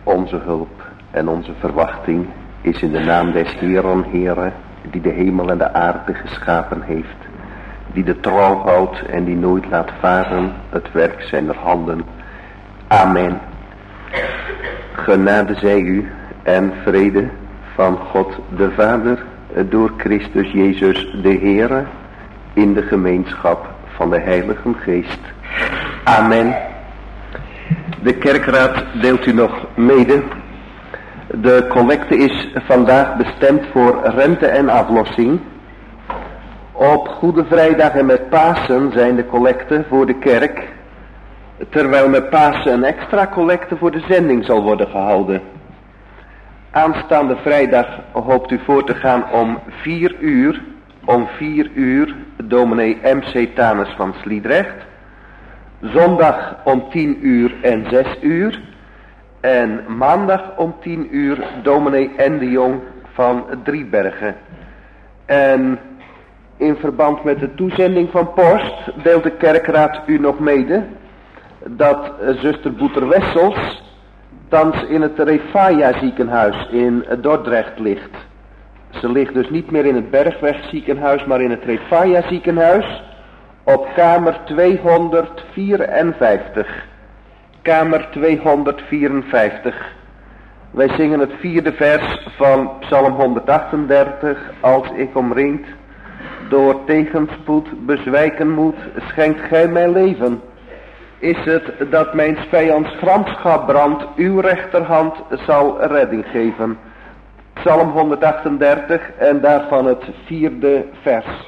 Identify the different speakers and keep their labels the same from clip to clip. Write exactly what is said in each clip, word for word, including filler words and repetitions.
Speaker 1: Onze hulp en onze verwachting is in de naam des Heeren, Heere, die de hemel en de aarde geschapen heeft, die de trouw houdt en die nooit laat varen het werk zijner handen. Amen. Genade zij u en vrede van God de Vader door Christus Jezus de Heere in de gemeenschap van de Heilige Geest. Amen. De kerkraad deelt u nog mede. De collecte is vandaag bestemd voor rente en aflossing. Op Goede Vrijdag en met Pasen zijn de collecten voor de kerk, terwijl met Pasen een extra collecte voor de zending zal worden gehouden. Aanstaande vrijdag hoopt u voor te gaan om vier uur, om vier uur dominee M C Tanus van Sliedrecht. Zondag om tien uur en zes uur. En maandag om tien uur dominee N de Jong van Driebergen. En in verband met de toezending van post deelt de kerkraad u nog mede dat zuster Boeter Wessels thans in het Refaya ziekenhuis in Dordrecht ligt. Ze ligt dus niet meer in het Bergweg ziekenhuis, maar in het Refaya ziekenhuis op kamer tweehonderdvierenvijftig. Kamer tweehonderdvierenvijftig. Wij zingen het vierde vers van Psalm honderdachtendertig. Als ik omringd door tegenspoed bezwijken moet, schenkt gij mij leven. Is het dat mijn vijands gramschap brandt, uw rechterhand zal redding geven. Psalm honderdachtendertig en daarvan het vierde vers.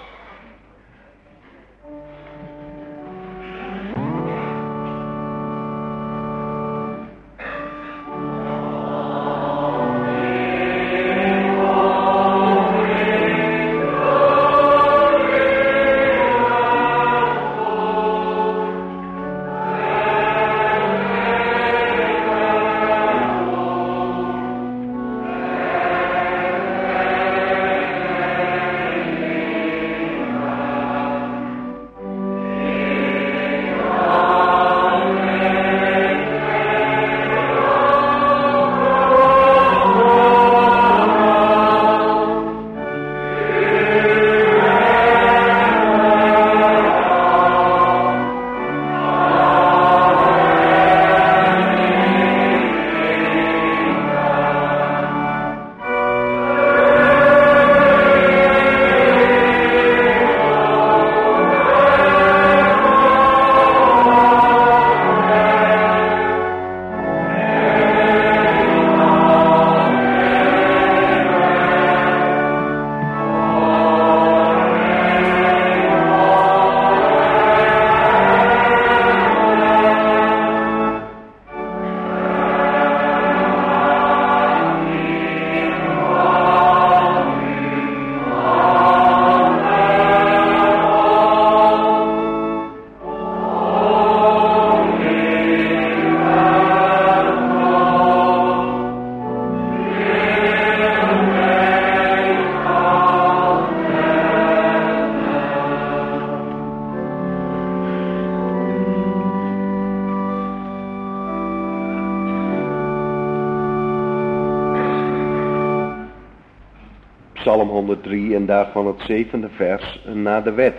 Speaker 1: Psalm honderddrie en daarvan het zevende vers na de wet.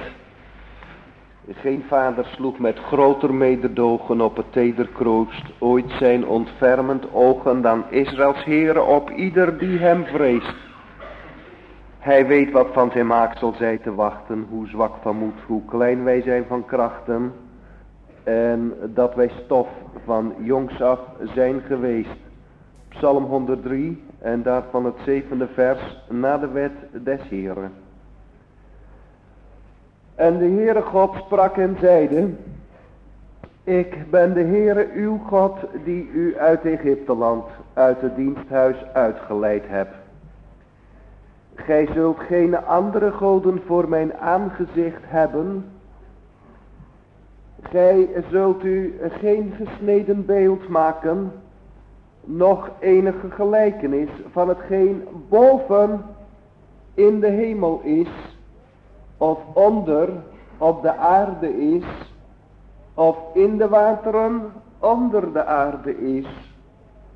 Speaker 1: Geen vader sloeg met groter mededogen op het tederkroost ooit zijn ontfermend ogen dan Israëls Heere op ieder die hem vreest. Hij weet wat van zijn maaksel zij te wachten, hoe zwak van moed, hoe klein wij zijn van krachten, en dat wij stof van jongs af zijn geweest. Psalm honderddrie en daarvan het zevende vers na de wet des Heeren. En de Heere God sprak en zeide: Ik ben de Heere uw God die u uit Egypteland, uit het diensthuis uitgeleid heb. Gij zult geen andere goden voor mijn aangezicht hebben. Gij zult u geen gesneden beeld maken, nog enige gelijkenis van hetgeen boven in de hemel is, of onder op de aarde is, of in de wateren onder de aarde is.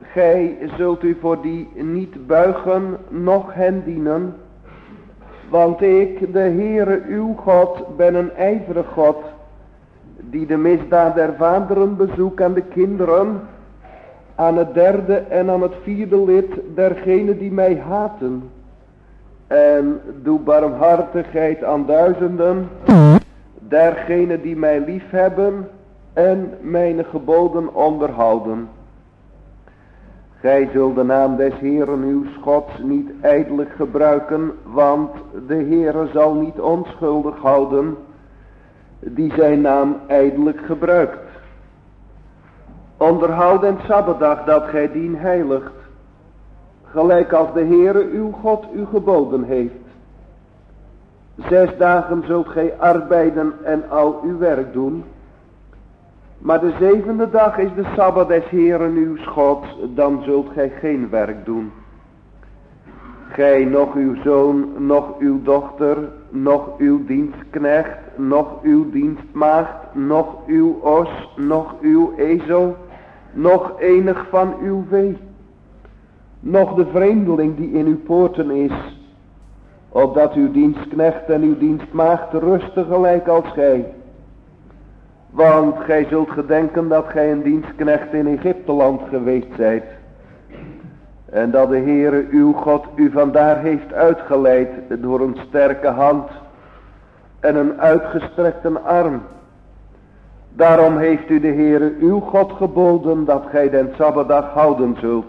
Speaker 1: gij zult u voor die niet buigen, noch hen dienen, want ik, de Heere uw God, ben een ijverig God, die de misdaad der vaderen bezoekt aan de kinderen, aan het derde en aan het vierde lid dergenen die mij haten, en doe barmhartigheid aan duizenden, dergenen die mij liefhebben en mijn geboden onderhouden. Gij zult de naam des Heeren uw Gods niet ijdelijk gebruiken, want de Heere zal niet onschuldig houden die zijn naam ijdelijk gebruikt. Onderhoud en Sabbatdag dat gij dien heiligt, gelijk als de Heere uw God u geboden heeft. Zes dagen zult gij arbeiden en al uw werk doen, maar de zevende dag is de Sabbat des Heeren uw Gods, dan zult gij geen werk doen. Gij, noch uw zoon, noch uw dochter, noch uw dienstknecht, noch uw dienstmaagd, noch uw os, noch uw ezel, noch enig van uw vee, noch de vreemdeling die in uw poorten is, opdat uw dienstknecht en uw dienstmaagd rusten gelijk als gij. Want gij zult gedenken dat gij een dienstknecht in Egypteland geweest zijt, en dat de Heere uw God u vandaar heeft uitgeleid door een sterke hand en een uitgestrekte arm. Daarom heeft u de Heere uw God geboden dat gij den Sabbatdag houden zult.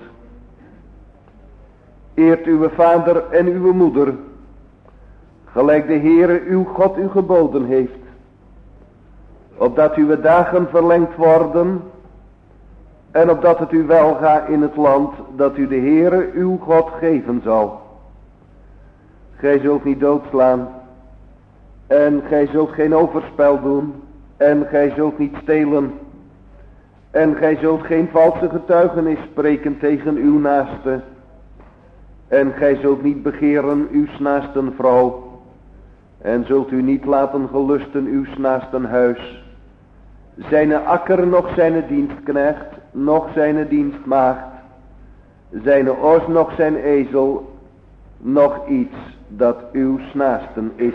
Speaker 1: Eert uw vader en uw moeder, gelijk de Heere uw God u geboden heeft, opdat uw dagen verlengd worden en opdat het u welgaat in het land dat u de Heere uw God geven zal. Gij zult niet doodslaan, en gij zult geen overspel doen, en gij zult niet stelen, en gij zult geen valse getuigenis spreken tegen uw naaste, en gij zult niet begeren uw naasten vrouw, en zult u niet laten gelusten uw naasten huis, zijne akker, noch zijne dienstknecht, noch zijne dienstmaagd, zijne os, noch zijn ezel, noch iets dat uw naasten is.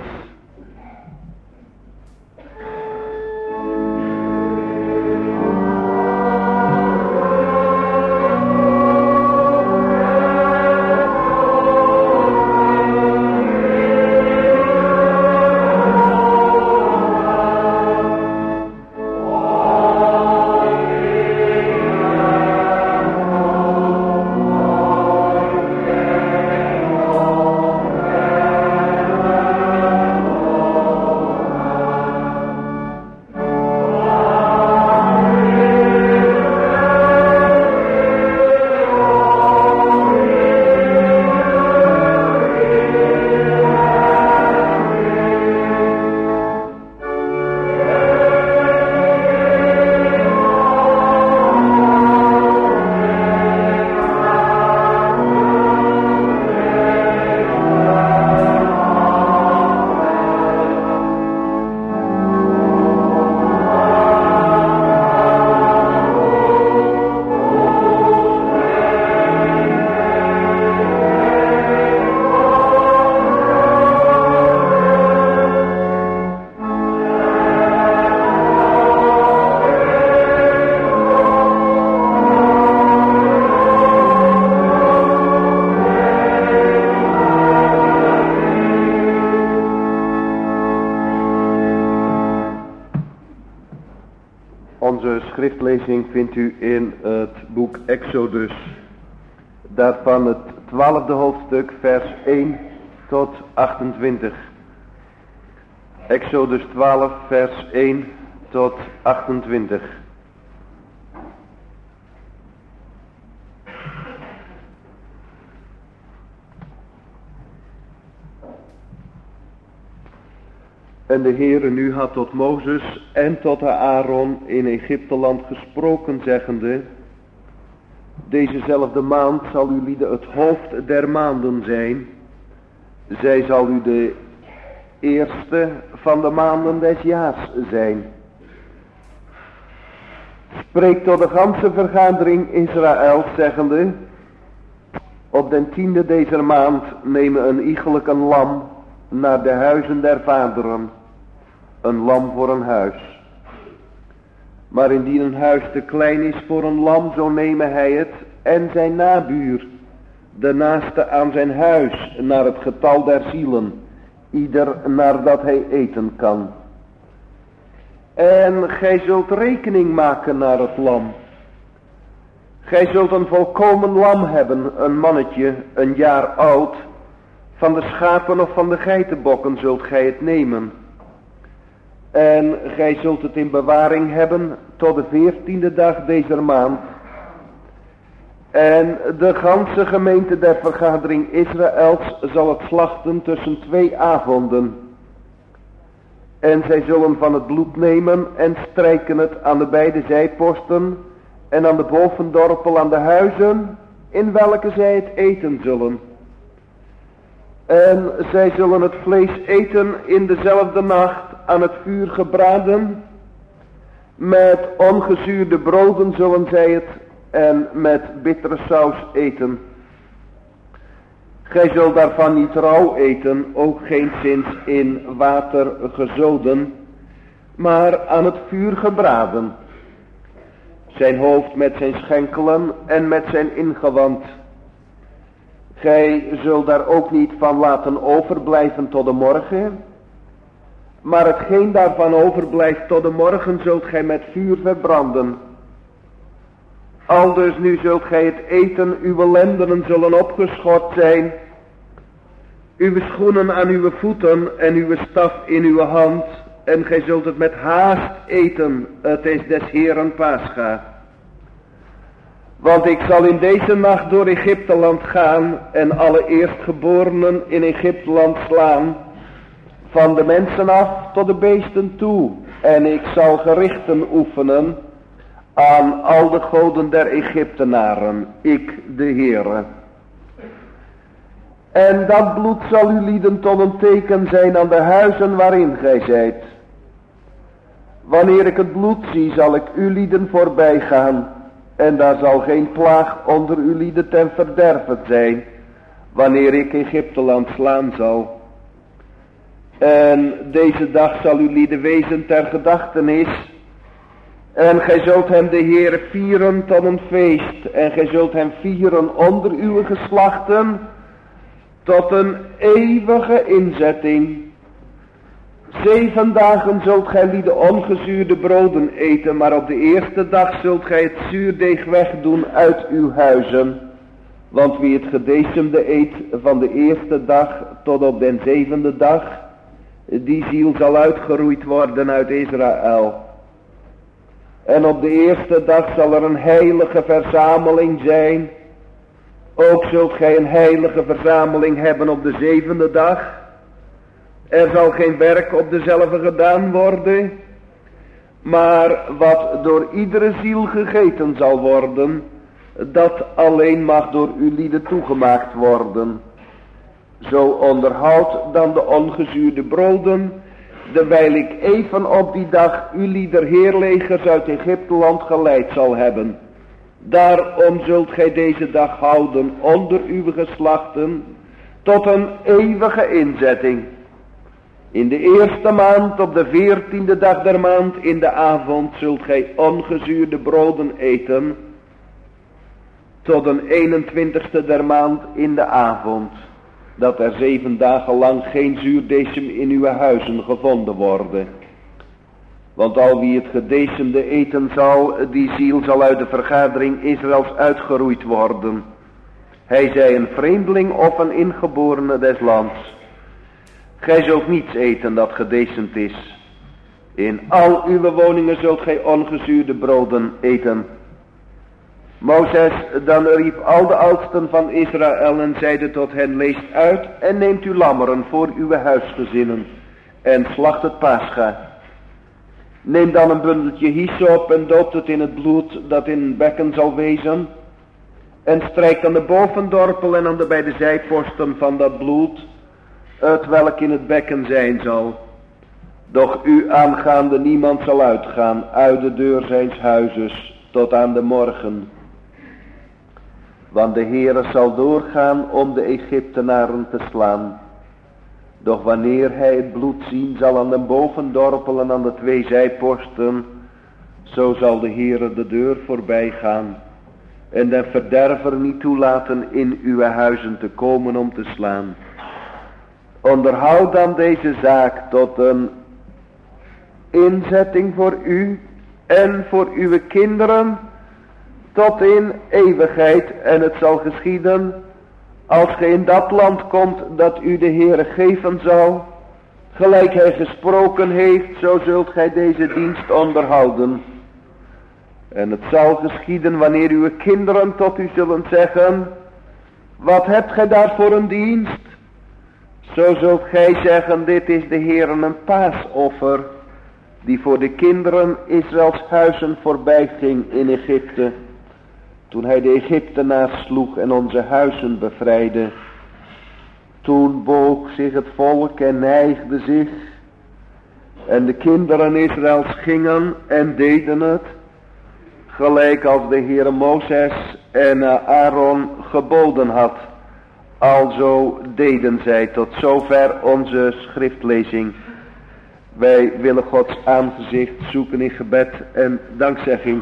Speaker 1: Schriftlezing vindt u in het boek Exodus, daarvan het twaalfde hoofdstuk, vers één tot achtentwintig. Exodus twaalf, vers één tot achtentwintig. En de Heere nu had tot Mozes en tot Aaron in Egypteland gesproken, zeggende: Dezezelfde maand zal u lieden het hoofd der maanden zijn. Zij zal u de eerste van de maanden des jaars zijn. spreekt tot de ganse vergadering Israëls, zeggende: op den tiende deze maand nemen een iegelijk een lam naar de huizen der vaderen, een lam voor een huis. Maar indien een huis te klein is voor een lam, zo nemen hij het en zijn nabuur, de naaste aan zijn huis, naar het getal der zielen, ieder naar dat hij eten kan. En gij zult rekening maken naar het lam. Gij zult een volkomen lam hebben, een mannetje, een jaar oud. Van de schapen of van de geitenbokken zult gij het nemen. En gij zult het in bewaring hebben tot de veertiende dag deze maand. En de ganse gemeente der vergadering Israëls zal het slachten tussen twee avonden. En zij zullen van het bloed nemen en strijken het aan de beide zijposten en aan de bovendorpel aan de huizen, in welke zij het eten zullen. En zij zullen het vlees eten in dezelfde nacht aan het vuur gebraden. Met ongezuurde broden zullen zij het en met bittere saus eten. Gij zult daarvan niet rauw eten, ook geenszins in water gezoden, maar aan het vuur gebraden. Zijn hoofd met zijn schenkelen en met zijn ingewand. Gij zult daar ook niet van laten overblijven tot de morgen, maar hetgeen daarvan overblijft tot de morgen zult gij met vuur verbranden. Aldus nu zult gij het eten, uw lendenen zullen opgeschort zijn, uw schoenen aan uw voeten en uw staf in uw hand, en gij zult het met haast eten, het is des Heeren Pascha. Want ik zal in deze nacht door Egypteland gaan en alle eerstgeborenen in Egypteland slaan, van de mensen af tot de beesten toe, en ik zal gerichten oefenen aan al de goden der Egyptenaren, ik de Heere. En dat bloed zal u lieden tot een teken zijn aan de huizen waarin gij zijt. Wanneer ik het bloed zie, zal ik u lieden voorbij gaan, en daar zal geen plaag onder u lieden ten verderven zijn, wanneer ik Egypteland slaan zal. En deze dag zal u lieden wezen ter gedachtenis, en gij zult hem de Heere vieren tot een feest, en gij zult hem vieren onder uw geslachten, tot een eeuwige inzetting. Zeven dagen zult gij lieden ongezuurde broden eten, maar op de eerste dag zult gij het zuurdeeg wegdoen uit uw huizen. Want wie het gedecemde eet van de eerste dag tot op den zevende dag, die ziel zal uitgeroeid worden uit Israël. En op de eerste dag zal er een heilige verzameling zijn. Ook zult gij een heilige verzameling hebben op de zevende dag. Er zal geen werk op dezelfde gedaan worden, maar wat door iedere ziel gegeten zal worden, dat alleen mag door uw lieden toegemaakt worden. Zo onderhoud dan de ongezuurde broden, terwijl ik even op die dag uw lieder heerlegers uit Egypteland geleid zal hebben. Daarom zult gij deze dag houden onder uw geslachten, tot een eeuwige inzetting. In de eerste maand, op de veertiende dag der maand, in de avond, zult gij ongezuurde broden eten, tot een eenentwintigste der maand in de avond, dat er zeven dagen lang geen zuurdecem in uw huizen gevonden worden. Want al wie het gedecemde eten zal, die ziel zal uit de vergadering Israëls uitgeroeid worden. Hij zij een vreemdeling of een ingeborene des lands. Gij zult niets eten dat gedecemd is. In al uw woningen zult gij ongezuurde broden eten. Mozes dan riep al de oudsten van Israël en zeide tot hen: leest uit en neemt uw lammeren voor uw huisgezinnen en slacht het Pascha. Neem dan een bundeltje hyssop en doopt het in het bloed dat in het bekken zal wezen. En strijkt aan de bovendorpel en aan de beide zijposten van dat bloed, het welk in het bekken zijn zal. Doch u aangaande niemand zal uitgaan uit de deur zijns huizes tot aan de morgen. Want de Heere zal doorgaan om de Egyptenaren te slaan. Doch wanneer hij het bloed zien zal aan de bovendorpel en aan de twee zijposten, zo zal de Heere de deur voorbij gaan en den verderver niet toelaten in uw huizen te komen om te slaan. Onderhoud dan deze zaak tot een inzetting voor u en voor uw kinderen tot in eeuwigheid. En het zal geschieden, als ge in dat land komt dat u de Heere geven zal, gelijk hij gesproken heeft, zo zult gij deze dienst onderhouden. En het zal geschieden wanneer uw kinderen tot u zullen zeggen, wat hebt gij daar voor een dienst? Zo zult gij zeggen, dit is de Heere een paasoffer, die voor de kinderen Israëls huizen voorbij ging in Egypte, toen hij de Egyptenaars sloeg en onze huizen bevrijdde. Toen boog zich het volk en neigde zich, en de kinderen Israëls gingen en deden het, gelijk als de Heere Mozes en Aaron geboden had. Alzo deden zij. Tot zover onze schriftlezing. Wij willen Gods aangezicht zoeken in gebed en dankzegging.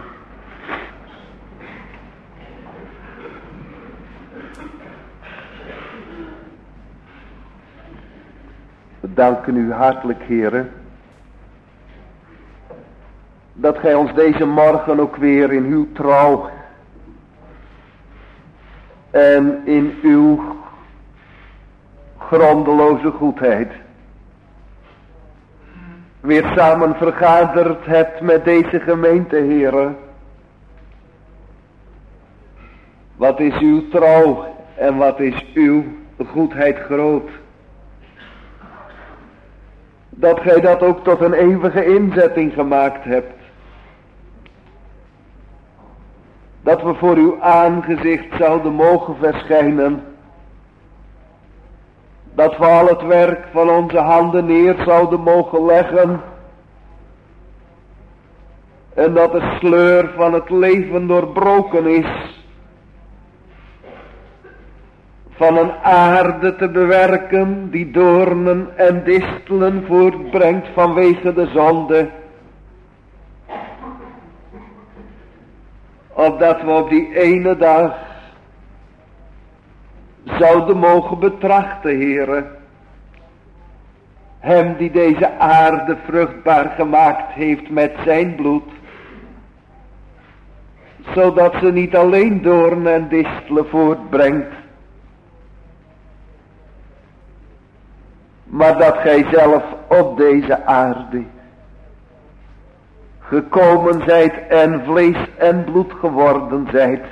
Speaker 1: We danken u hartelijk, Heere, dat gij ons deze morgen ook weer in uw trouw en in uw grondeloze goedheid weer samen vergaderd hebt met deze gemeente, Heere. Wat is uw trouw en wat is uw goedheid groot. Dat gij dat ook tot een eeuwige inzetting gemaakt hebt. Dat we voor uw aangezicht zouden mogen verschijnen. Dat we al het werk van onze handen neer zouden mogen leggen. En dat de sleur van het leven doorbroken is. Van een aarde te bewerken die doornen en distelen voortbrengt vanwege de zonde. Opdat we op die ene dag zouden mogen betrachten, Heere, hem die deze aarde vruchtbaar gemaakt heeft met zijn bloed, zodat ze niet alleen doornen en distelen voortbrengt, maar dat gij zelf op deze aarde gekomen zijt en vlees en bloed geworden zijt.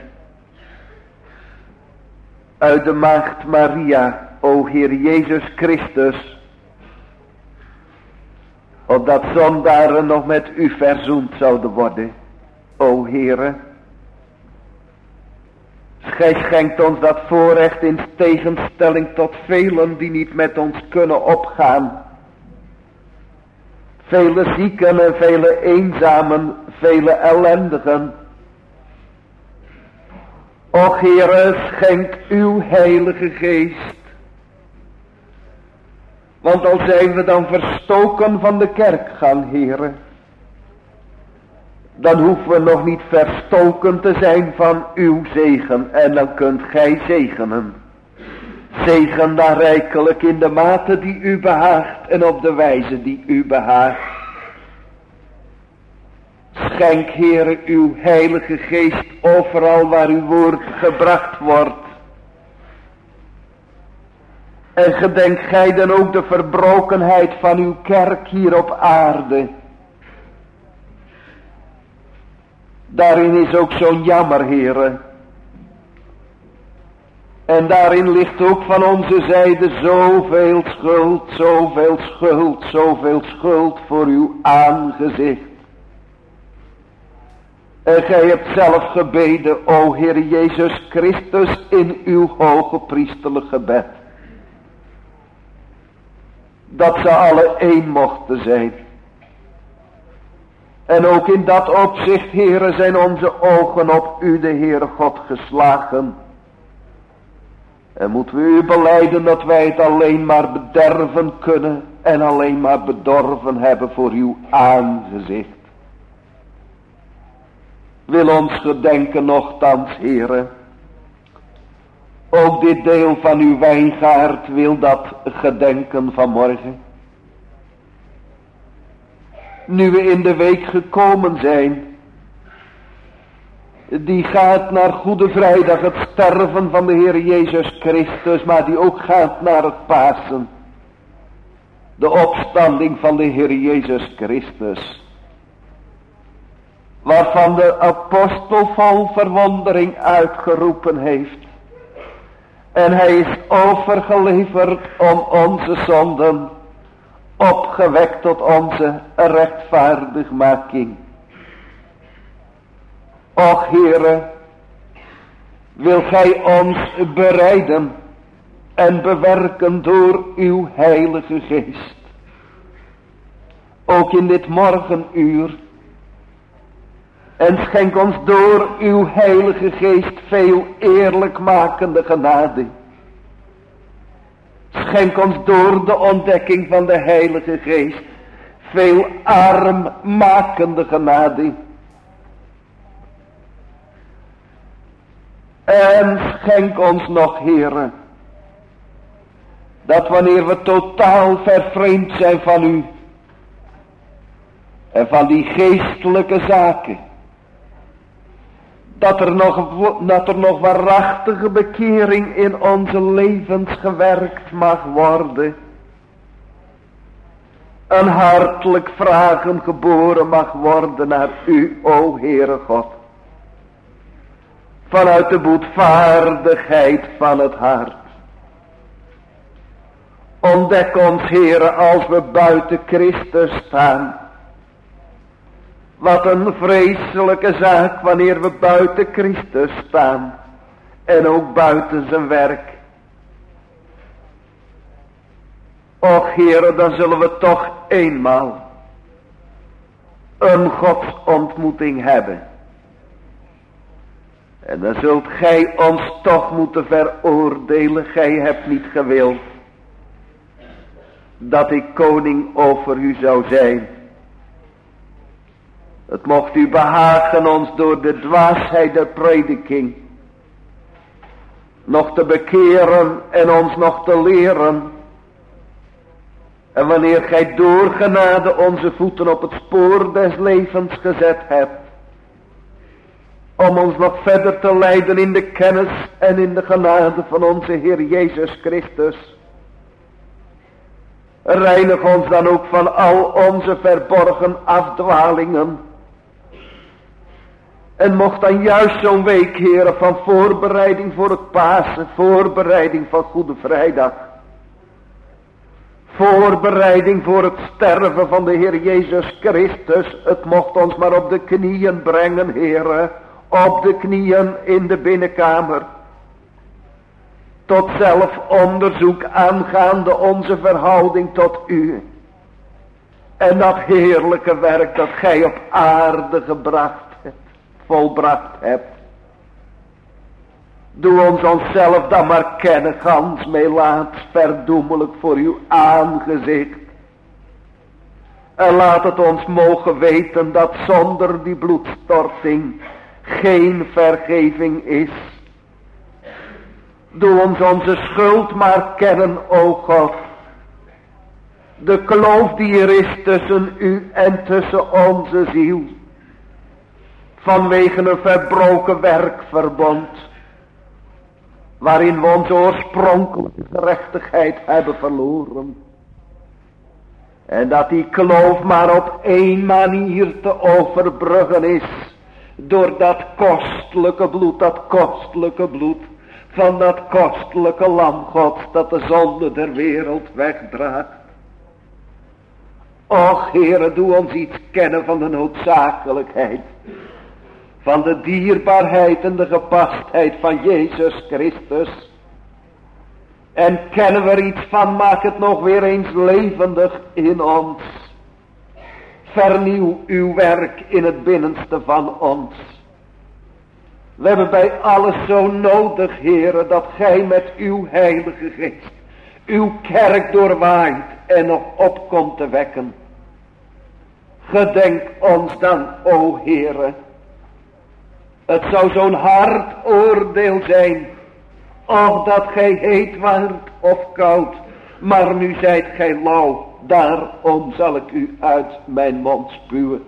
Speaker 1: Uit de maagd Maria, o Heer Jezus Christus, opdat zondaren nog met u verzoend zouden worden. O Heere, gij schenkt ons dat voorrecht in tegenstelling tot velen die niet met ons kunnen opgaan. Vele zieken en vele eenzamen, vele ellendigen. O Heere, schenk uw heilige geest. Want al zijn we dan verstoken van de kerkgang, Heere, dan hoeven we nog niet verstoken te zijn van uw zegen. En dan kunt gij zegenen. Zegen dan rijkelijk in de mate die u behaagt en op de wijze die u behaagt. Schenk, Heere, uw heilige geest overal waar uw woord gebracht wordt. En gedenk gij dan ook de verbrokenheid van uw kerk hier op aarde. Daarin is ook zo'n jammer, Heere. En daarin ligt ook van onze zijde zoveel schuld, zoveel schuld, zoveel schuld voor uw aangezicht. En gij hebt zelf gebeden, o Heer Jezus Christus, in uw hoge priesterlijk gebed, dat ze alle één mochten zijn. En ook in dat opzicht, Heere, zijn onze ogen op u, de Heere God, geslagen. En moeten we u belijden dat wij het alleen maar bederven kunnen en alleen maar bedorven hebben voor uw aangezicht. Wil ons gedenken nochtans, Heere. Ook dit deel van uw wijngaard wil dat gedenken vanmorgen. Nu we in de week gekomen zijn, die gaat naar Goede Vrijdag, het sterven van de Heer Jezus Christus, maar die ook gaat naar het Pasen, de opstanding van de Heer Jezus Christus. Waarvan de apostel vol verwondering uitgeroepen heeft. En hij is overgeleverd om onze zonden, opgewekt tot onze rechtvaardigmaking. Och Heere, wil gij ons bereiden en bewerken door uw heilige geest. Ook in dit morgenuur. En schenk ons door uw heilige geest veel eerlijkmakende genade. Schenk ons door de ontdekking van de heilige geest veel armmakende genade. En schenk ons nog, Heere, dat wanneer we totaal vervreemd zijn van u en van die geestelijke zaken, dat er nog, dat er nog waarachtige bekering in onze levens gewerkt mag worden. Een hartelijk vragen geboren mag worden naar u, o Heere God. Vanuit de boetvaardigheid van het hart. Ontdek ons, Heere, als we buiten Christus staan. Wat een vreselijke zaak wanneer we buiten Christus staan. En ook buiten zijn werk. Och Heere, dan zullen we toch eenmaal een godsontmoeting hebben. En dan zult gij ons toch moeten veroordelen. Gij hebt niet gewild dat ik koning over u zou zijn. Het mocht u behagen ons door de dwaasheid der prediking nog te bekeren en ons nog te leren. En wanneer gij door genade onze voeten op het spoor des levens gezet hebt, om ons nog verder te leiden in de kennis en in de genade van onze Heer Jezus Christus. Reinig ons dan ook van al onze verborgen afdwalingen. En mocht dan juist zo'n week, Heere, van voorbereiding voor het Pasen, voorbereiding van Goede Vrijdag, voorbereiding voor het sterven van de Heer Jezus Christus, het mocht ons maar op de knieën brengen, Heere, op de knieën in de binnenkamer, tot zelfonderzoek aangaande onze verhouding tot u. En dat heerlijke werk dat gij op aarde gebracht hebt, volbracht hebt. Doe ons onszelf dan maar kennen, gans meelaat, verdoemelijk voor uw aangezicht. En laat het ons mogen weten dat zonder die bloedstorting geen vergeving is. Doe ons onze schuld maar kennen, o God. De kloof die er is tussen u en tussen onze ziel. Vanwege een verbroken werkverbond. Waarin we onze oorspronkelijke gerechtigheid hebben verloren. En dat die kloof maar op één manier te overbruggen is. Door dat kostelijke bloed, dat kostelijke bloed. Van dat kostelijke lam Gods dat de zonde der wereld wegdraagt. Och Heere, doe ons iets kennen van de noodzakelijkheid. Van de dierbaarheid en de gepastheid van Jezus Christus. En kennen we er iets van, maak het nog weer eens levendig in ons. Vernieuw uw werk in het binnenste van ons. We hebben bij alles zo nodig, Heere, dat gij met uw heilige geest uw kerk doorwaait en nog opkomt te wekken. Gedenk ons dan, o Heere. Het zou zo'n hard oordeel zijn, of dat gij heet waart of koud, maar nu zijt gij lauw, daarom zal ik u uit mijn mond spuwen.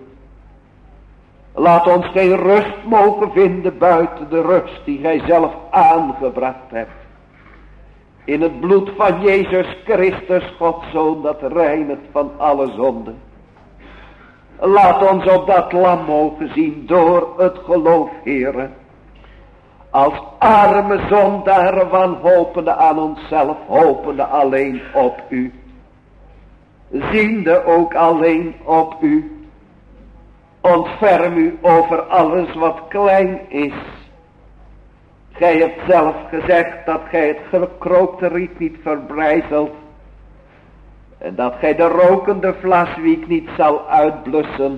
Speaker 1: Laat ons geen rust mogen vinden buiten de rust die gij zelf aangebracht hebt. In het bloed van Jezus Christus, Gods Zoon, dat reinigt van alle zonde. Laat ons op dat lam mogen zien door het geloof, Heere. Als arme zondaren wanhopende aan onszelf, hopende alleen op u. Ziende ook alleen op u. Ontferm u over alles wat klein is. Gij hebt zelf gezegd dat gij het gekrookte riet niet verbrijzelt. En dat gij de rokende vlaswiek niet zal uitblussen.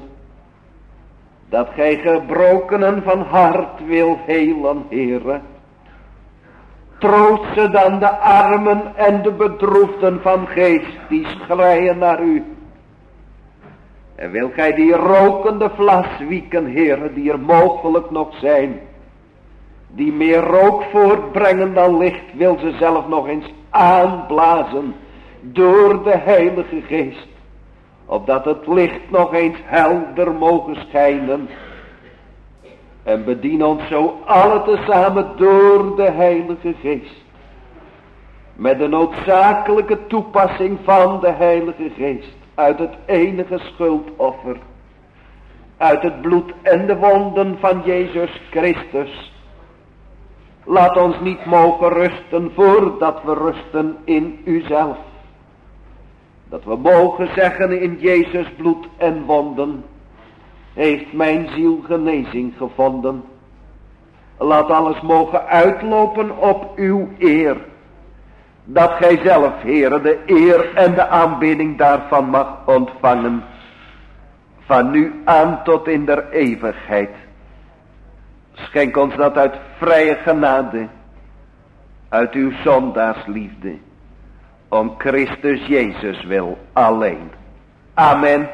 Speaker 1: Dat gij gebrokenen van hart wil helen, Heere. Troost ze dan de armen en de bedroefden van geest die schreien naar u. En wil gij die rokende vlaswieken, Heere, die er mogelijk nog zijn, die meer rook voortbrengen dan licht, wil ze zelf nog eens aanblazen door de Heilige Geest, opdat het licht nog eens helder mogen schijnen. En bedien ons zo alle tezamen door de Heilige Geest, met de noodzakelijke toepassing van de Heilige Geest, uit het enige schuldoffer, uit het bloed en de wonden van Jezus Christus. Laat ons niet mogen rusten voordat we rusten in uzelf. Dat we mogen zeggen in Jezus bloed en wonden, heeft mijn ziel genezing gevonden. Laat alles mogen uitlopen op uw eer. Dat gij zelf, Heere, de eer en de aanbidding daarvan mag ontvangen. Van nu aan tot in der eeuwigheid. Schenk ons dat uit vrije genade, uit uw zondaarsliefde, om Christus Jezus wil alleen. Amen.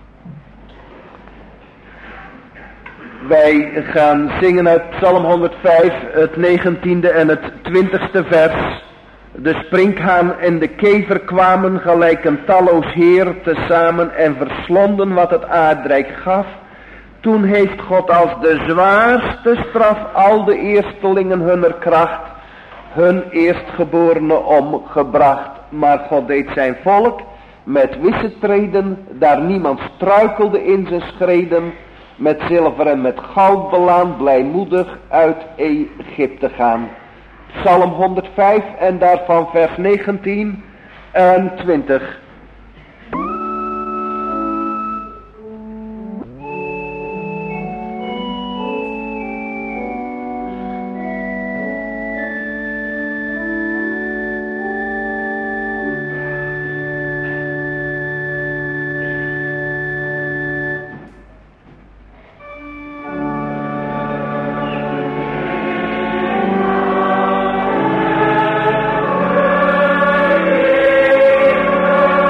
Speaker 1: Wij gaan zingen uit Psalm honderdvijf, het negentiende en het twintigste vers. De sprinkhaan en de kever kwamen gelijk een talloos heer tezamen en verslonden wat het aardrijk gaf. Toen heeft God als de zwaarste straf al de eerstelingen hunner kracht hun eerstgeborene omgebracht. Maar God deed zijn volk met wisse treden, daar niemand struikelde in zijn schreden, met zilver en met goud belaan, blijmoedig uit Egypte gaan. Psalm honderdvijf en daarvan vers negentien en twintig.
Speaker 2: Amen.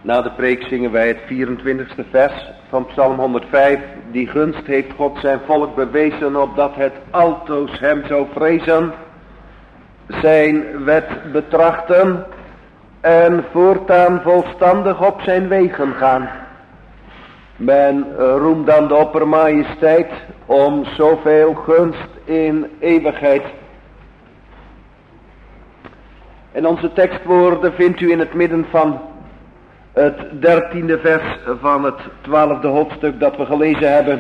Speaker 1: Na de preek zingen wij het vierentwintigste vers van Psalm honderdvijf. Die gunst heeft God zijn volk bewezen, opdat het altoos hem zou vrezen, zijn wet betrachten en voortaan volstandig op zijn wegen gaan. Men roemt dan de oppermajesteit om zoveel gunst in eeuwigheid. En onze tekstwoorden vindt u in het midden van het dertiende vers van het twaalfde hoofdstuk dat we gelezen hebben.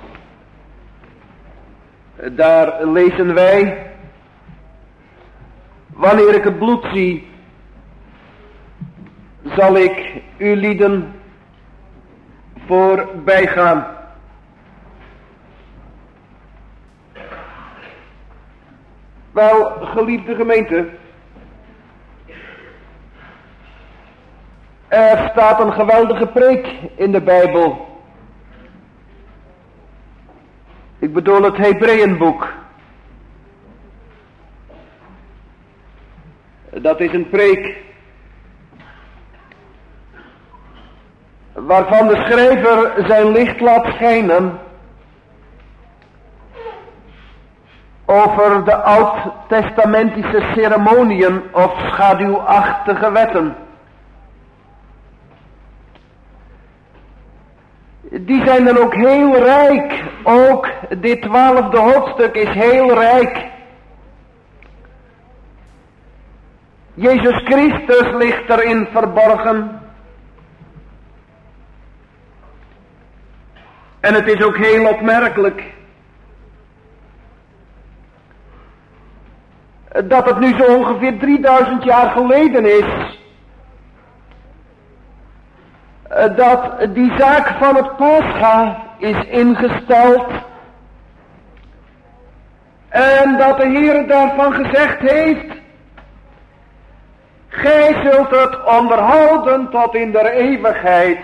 Speaker 1: Daar lezen wij: wanneer ik het bloed zie, zal ik u lieden voorbij gaan. Wel, geliefde gemeente, er staat een geweldige preek in de Bijbel. Ik bedoel het Hebreeënboek. Dat is een preek waarvan de schrijver zijn licht laat schijnen over de oud-testamentische ceremoniën of schaduwachtige wetten. Die zijn dan ook heel rijk. Ook dit twaalfde hoofdstuk is heel rijk. Jezus Christus ligt erin verborgen. En het is ook heel opmerkelijk dat het nu zo ongeveer drieduizend jaar geleden is dat die zaak van het Pascha is ingesteld en dat de Heer daarvan gezegd heeft: gij zult het onderhouden tot in der eeuwigheid.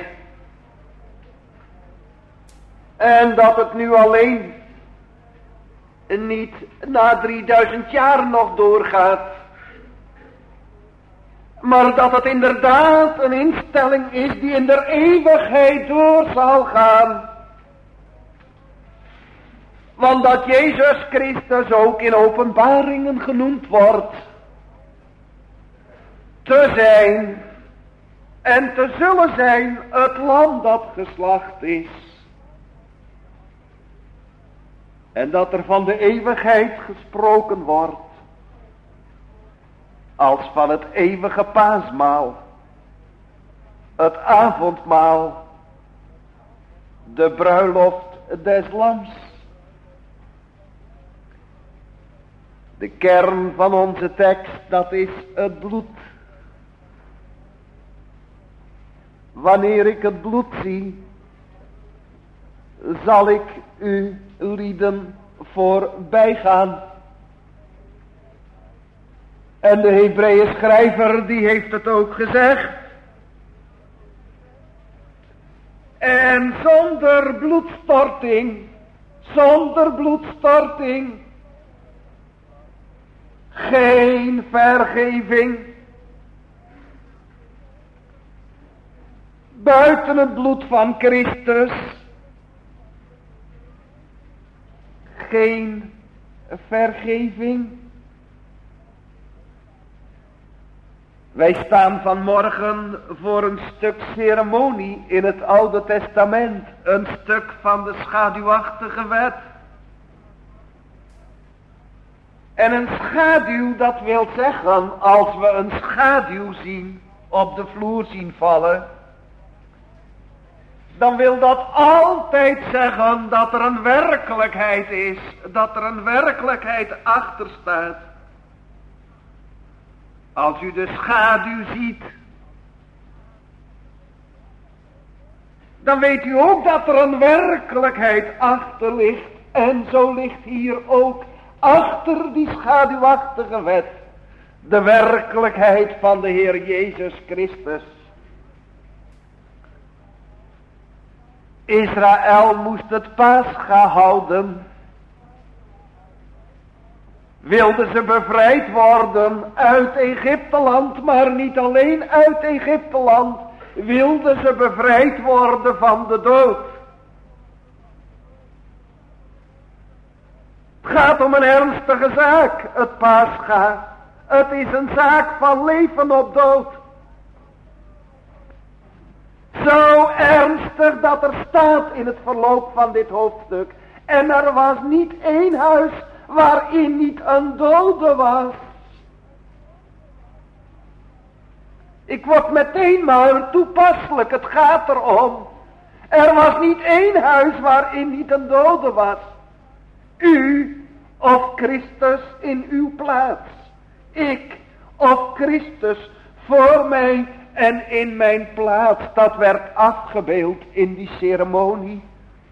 Speaker 1: En dat het nu alleen niet na drieduizend jaar nog doorgaat, maar dat het inderdaad een instelling is die in der eeuwigheid door zal gaan. Want dat Jezus Christus ook in openbaringen genoemd wordt te zijn en te zullen zijn het lam dat geslacht is. En dat er van de eeuwigheid gesproken wordt als van het eeuwige paasmaal, het avondmaal, de bruiloft des lams. De kern van onze tekst, dat is het bloed. Wanneer ik het bloed zie, zal ik u lieden voorbij gaan. En de Hebreeën schrijver die heeft het ook gezegd. En zonder bloedstorting, zonder bloedstorting, geen vergeving. Buiten het bloed van Christus geen vergeving. Wij staan vanmorgen voor een stuk ceremonie in het Oude Testament. Een stuk van de schaduwachtige wet. En een schaduw, dat wil zeggen, als we een schaduw zien, op de vloer zien vallen, dan wil dat altijd zeggen dat er een werkelijkheid is, dat er een werkelijkheid achter staat. Als u de schaduw ziet, dan weet u ook dat er een werkelijkheid achter ligt. En zo ligt hier ook achter die schaduwachtige wet de werkelijkheid van de Heer Jezus Christus. Israël moest het Pascha houden. Wilden ze bevrijd worden uit Egypteland, maar niet alleen uit Egypteland. wilden ze bevrijd worden van de dood. Het gaat om een ernstige zaak, het Pascha. Het is een zaak van leven op dood. Zo ernstig dat er staat in het verloop van dit hoofdstuk. En er was niet één huis waarin niet een dode was. Ik word meteen maar toepasselijk, het gaat erom. Er was niet één huis waarin niet een dode was. U of Christus in uw plaats. Ik of Christus voor mij en in mijn plaats. Dat werd afgebeeld in die ceremonie.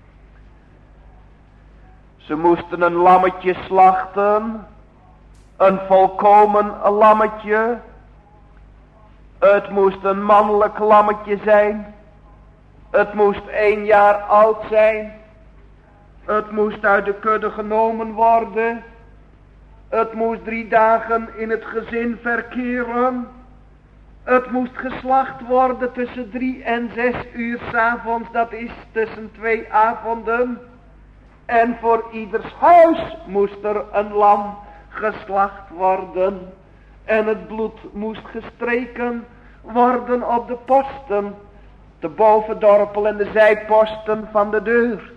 Speaker 1: Ze moesten een lammetje slachten. Een volkomen lammetje. Het moest een mannelijk lammetje zijn. Het moest één jaar oud zijn. Het moest uit de kudde genomen worden. Het moest drie dagen in het gezin verkeren. Het moest geslacht worden tussen drie en zes uur 's avonds. Dat is tussen twee avonden. En voor ieders huis moest er een lam geslacht worden. En het bloed moest gestreken worden op de posten. De bovendorpel en de zijposten van de deur.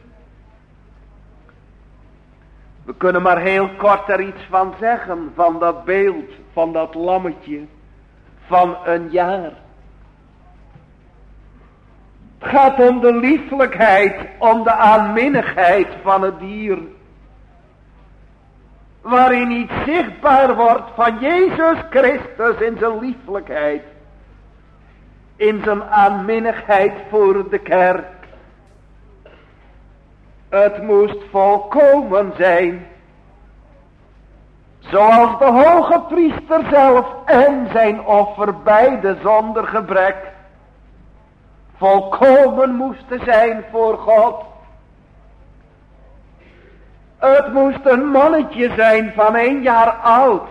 Speaker 1: We kunnen maar heel kort er iets van zeggen. Van dat beeld, van dat lammetje. Van een jaar. Het gaat om de lieflijkheid, om de aanminnigheid van het dier. Waarin iets zichtbaar wordt van Jezus Christus in zijn lieflijkheid. In zijn aanminnigheid voor de kerk. Het moest volkomen zijn. Zoals de hoge priester zelf en zijn offer beide zonder gebrek volkomen moesten zijn voor God. Het moest een mannetje zijn van één jaar oud.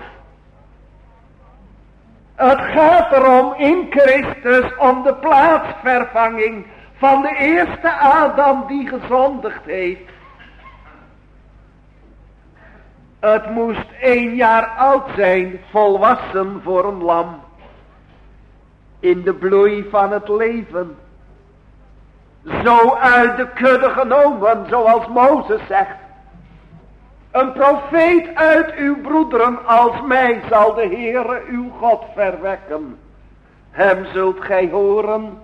Speaker 1: Het gaat erom in Christus om de plaatsvervanging van de eerste Adam die gezondigd heeft. Het moest één jaar oud zijn, volwassen voor een lam. In de bloei van het leven. Zo uit de kudde genomen, zoals Mozes zegt. Een profeet uit uw broederen als mij zal de Heere uw God verwekken. Hem zult gij horen.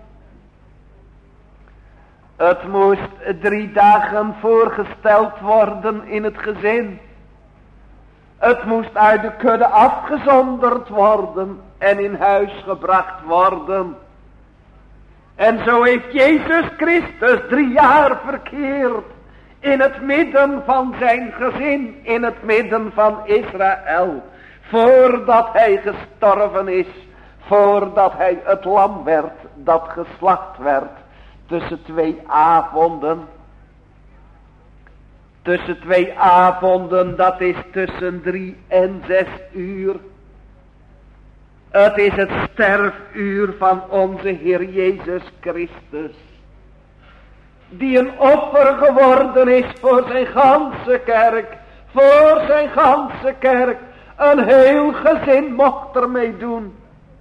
Speaker 1: Het moest drie dagen voorgesteld worden in het gezin. Het moest uit de kudde afgezonderd worden en in huis gebracht worden. En zo heeft Jezus Christus drie jaar verkeerd in het midden van zijn gezin, in het midden van Israël. Voordat hij gestorven is, voordat hij het lam werd dat geslacht werd tussen twee avonden. Tussen twee avonden, dat is tussen drie en zes uur. Het is het sterfuur van onze Heer Jezus Christus. Die een offer geworden is voor zijn ganse kerk. Voor zijn ganse kerk. Een heel gezin mocht ermee doen.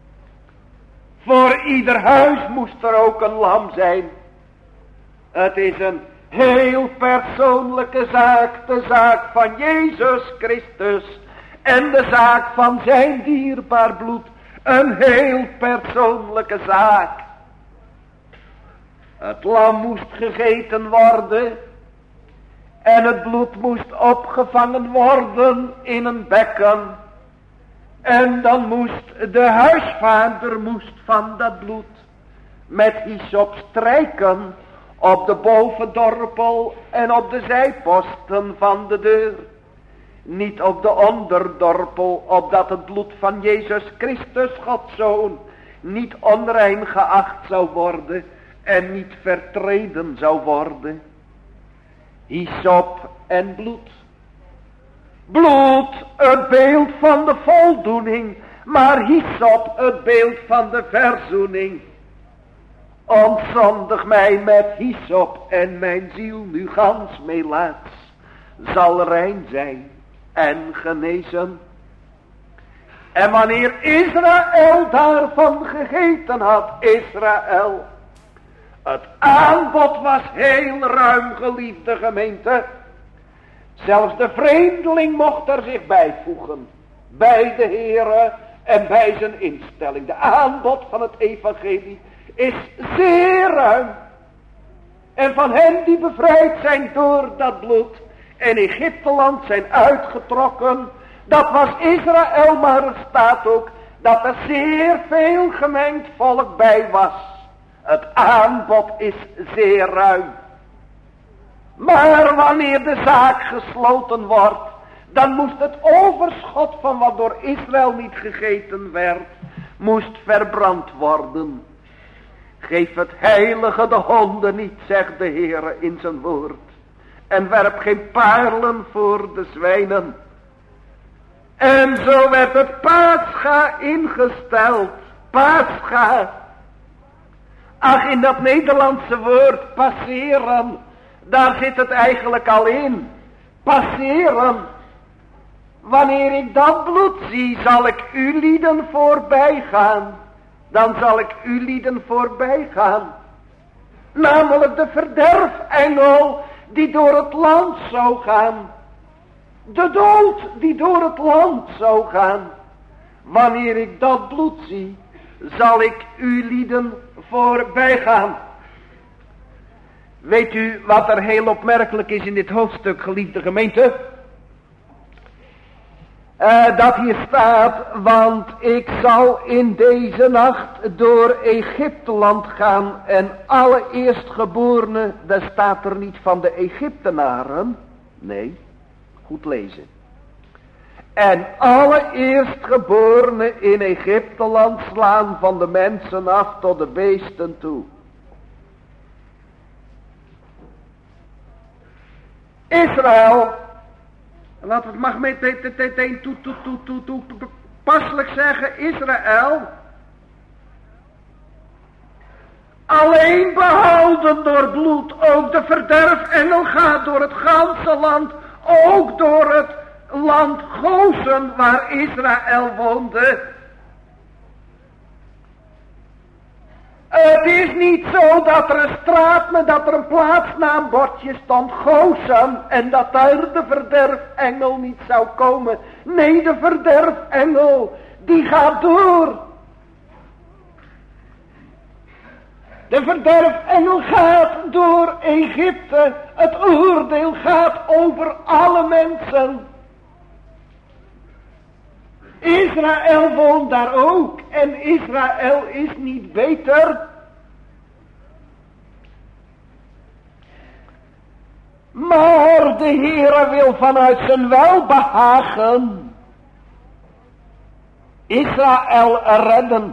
Speaker 1: Voor ieder huis moest er ook een lam zijn. Het is een heel persoonlijke zaak. De zaak van Jezus Christus. En de zaak van zijn dierbaar bloed. Een heel persoonlijke zaak. Het lam moest gegeten worden. En het bloed moest opgevangen worden in een bekken. En dan moest de huisvader moest van dat bloed met hyssop strijken op de bovendorpel en op de zijposten van de deur. Niet op de onderdorpel, opdat het bloed van Jezus Christus, Gods Zoon, niet onrein geacht zou worden en niet vertreden zou worden. Hyssop en bloed. Bloed, het beeld van de voldoening, maar hyssop, het beeld van de verzoening. Ontzondig mij met hyssop en mijn ziel nu gans meelaats zal rein zijn en genezen. En wanneer Israël daarvan gegeten had, Israël, het aanbod was heel ruim, geliefde gemeente. Zelfs de vreemdeling mocht er zich bijvoegen, bij de Heere en bij zijn instelling. De aanbod van het evangelie is zeer ruim. En van hen die bevrijd zijn door dat bloed in Egypteland zijn uitgetrokken, dat was Israël, maar er staat ook dat er zeer veel gemengd volk bij was. Het aanbod is zeer ruim. Maar wanneer de zaak gesloten wordt, dan moest het overschot van wat door Israël niet gegeten werd, moest verbrand worden. Geef het heilige de honden niet, zegt de Heere in zijn woord. En werp geen paarlen voor de zwijnen. En zo werd het Pascha ingesteld. Pascha. Ach, in dat Nederlandse woord passeren, daar zit het eigenlijk al in. Passeren. Wanneer ik dat bloed zie, zal ik u lieden voorbij gaan. Dan zal ik u lieden voorbij gaan. Namelijk de verderfengel die door het land zou gaan. De dood die door het land zou gaan. Wanneer ik dat bloed zie, zal ik u lieden voorbij gaan. Weet u wat er heel opmerkelijk is in dit hoofdstuk, geliefde gemeente? Uh, dat hier staat, want ik zal in deze nacht door Egypteland gaan en alle eerstgeborenen, daar staat er niet van de Egyptenaren, nee, goed lezen. En alle eerstgeborenen in Egypteland slaan van de mensen af tot de beesten toe. Israël, laten we het mag meteen toepasselijk zeggen, Israël, alleen behouden door bloed, ook de verderfengel gaat door het ganse land, ook door het land Gozen waar Israël woonde. Het is niet zo dat er een straat, dat er een plaatsnaambordje stond, Gozen, en dat daar de verderfengel niet zou komen. Nee, de verderfengel, die gaat door. De verderfengel gaat door Egypte. Het oordeel gaat over alle mensen. Israël woont daar ook en Israël is niet beter. Maar de Heere wil vanuit zijn welbehagen Israël redden.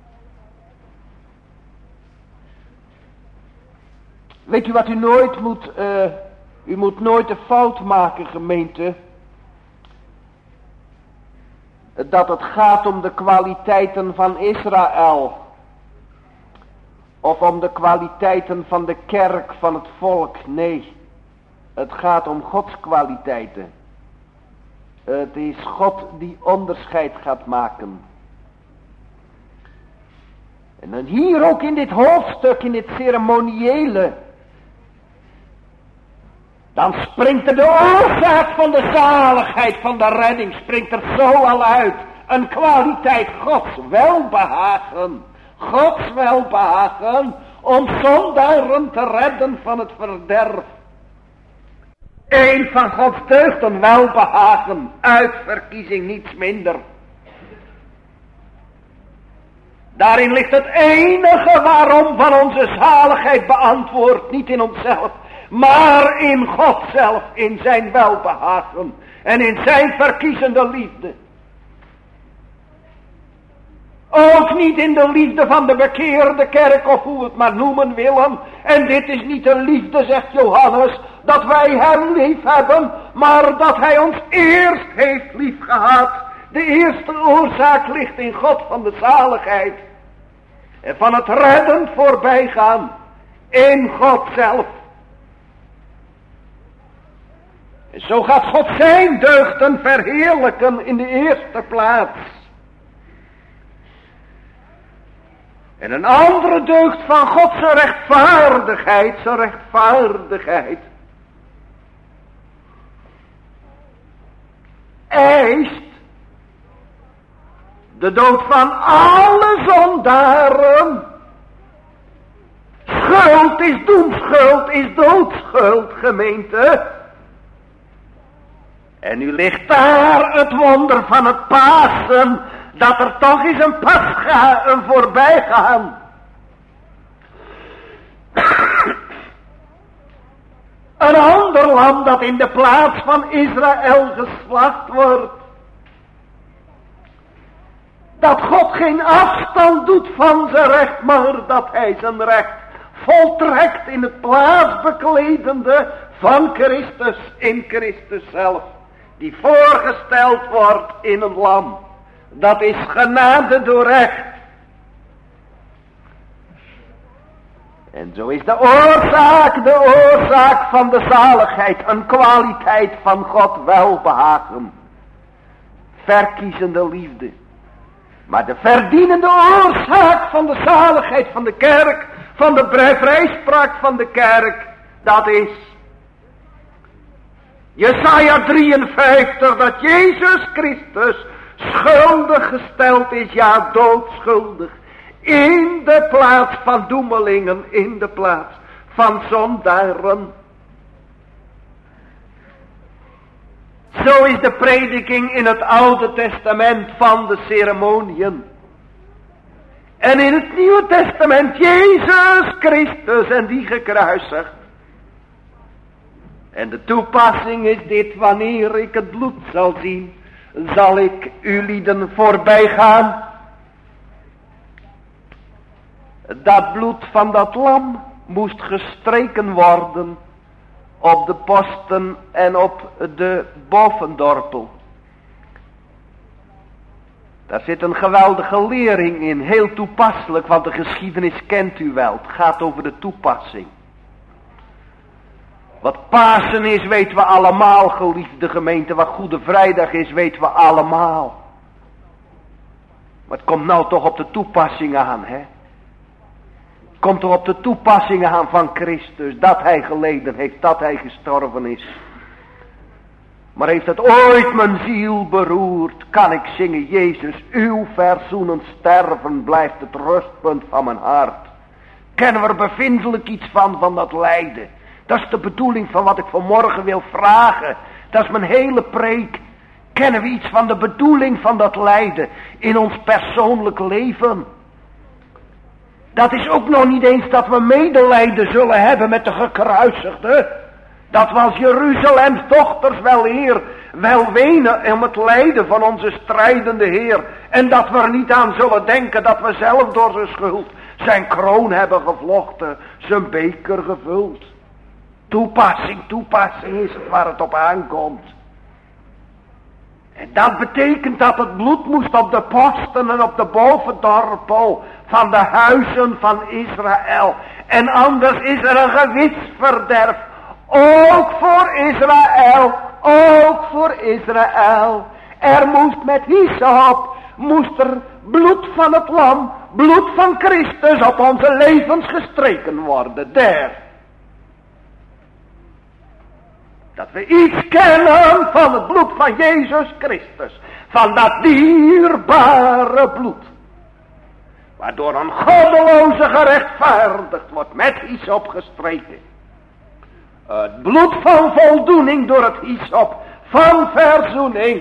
Speaker 1: Weet u wat u nooit moet, uh, u moet nooit de fout maken, gemeente, dat het gaat om de kwaliteiten van Israël. Of om de kwaliteiten van de kerk, van het volk. Nee, het gaat om Gods kwaliteiten. Het is God die onderscheid gaat maken. En dan hier ook in dit hoofdstuk, in dit ceremoniële, dan springt er de oorzaak van de zaligheid, van de redding, springt er zo al uit. Een kwaliteit, Gods welbehagen. Gods welbehagen om zondaren te redden van het verderf. Eén van Gods deugden, welbehagen, uitverkiezing, niets minder. Daarin ligt het enige waarom van onze zaligheid beantwoord, niet in onszelf, maar in God zelf, in zijn welbehagen en in zijn verkiezende liefde. Ook niet in de liefde van de bekeerde kerk, of hoe we het maar noemen willen. En dit is niet een liefde, zegt Johannes, dat wij hem lief hebben, maar dat hij ons eerst heeft lief gehad. De eerste oorzaak ligt in God van de zaligheid. En van het reddend voorbijgaan in God zelf. En zo gaat God zijn deugden verheerlijken in de eerste plaats. En een andere deugd van God, zijn rechtvaardigheid, zijn rechtvaardigheid. Eist de dood van alle zondaren. Schuld is doemschuld, is doodschuld, gemeente. En nu ligt daar het wonder van het Pasen, dat er toch eens een Pascha, een voorbijgaan. Een ander lam dat in de plaats van Israël geslacht wordt. Dat God geen afstand doet van zijn recht, maar dat hij zijn recht voltrekt in het plaatsbekledende van Christus, in Christus zelf. Die voorgesteld wordt in een lam. Dat is genade door recht. En zo is de oorzaak, de oorzaak van de zaligheid, een kwaliteit van God welbehagen. Verkiezende liefde. Maar de verdienende oorzaak van de zaligheid van de kerk, van de vrijspraak van de kerk, dat is Jesaja drieënvijftig, dat Jezus Christus schuldig gesteld is, ja doodschuldig, in de plaats van doemelingen, in de plaats van zondaren. Zo is de prediking in het Oude Testament van de ceremoniën. En in het Nieuwe Testament Jezus Christus en die gekruisigd. En de toepassing is dit: wanneer ik het bloed zal zien, zal ik u lieden voorbij gaan. Dat bloed van dat lam moest gestreken worden op de posten en op de bovendorpel. Daar zit een geweldige lering in, heel toepasselijk, want de geschiedenis kent u wel. Het gaat over de toepassing. Wat Pasen is, weten we allemaal, geliefde gemeente. Wat Goede Vrijdag is, weten we allemaal. Maar het komt nou toch op de toepassing aan, hè? Het komt toch op de toepassing aan van Christus. Dat hij geleden heeft, dat hij gestorven is. Maar heeft het ooit mijn ziel beroerd, kan ik zingen: Jezus, uw verzoenend sterven blijft het rustpunt van mijn hart. Kennen we er bevindelijk iets van, van dat lijden? Dat is de bedoeling van wat ik vanmorgen wil vragen. Dat is mijn hele preek. Kennen we iets van de bedoeling van dat lijden in ons persoonlijk leven? Dat is ook nog niet eens dat we medelijden zullen hebben met de gekruisigde. Dat we als Jeruzalems dochters wel Heer, wel wenen om het lijden van onze strijdende Heer. En dat we er niet aan zullen denken dat we zelf door zijn schuld zijn kroon hebben gevlochten, zijn beker gevuld. Toepassing, toepassing is het waar het op aankomt. En dat betekent dat het bloed moest op de posten en op de bovendorpel van de huizen van Israël. En anders is er een gewichtsverderf. Ook voor Israël, ook voor Israël. Er moest met hyssop, moest er bloed van het lam, bloed van Christus op onze levens gestreken worden. Daar. Dat we iets kennen van het bloed van Jezus Christus. Van dat dierbare bloed. Waardoor een goddeloze gerechtvaardigd wordt met hyssop gestreken. Het bloed van voldoening door het hyssop van verzoening.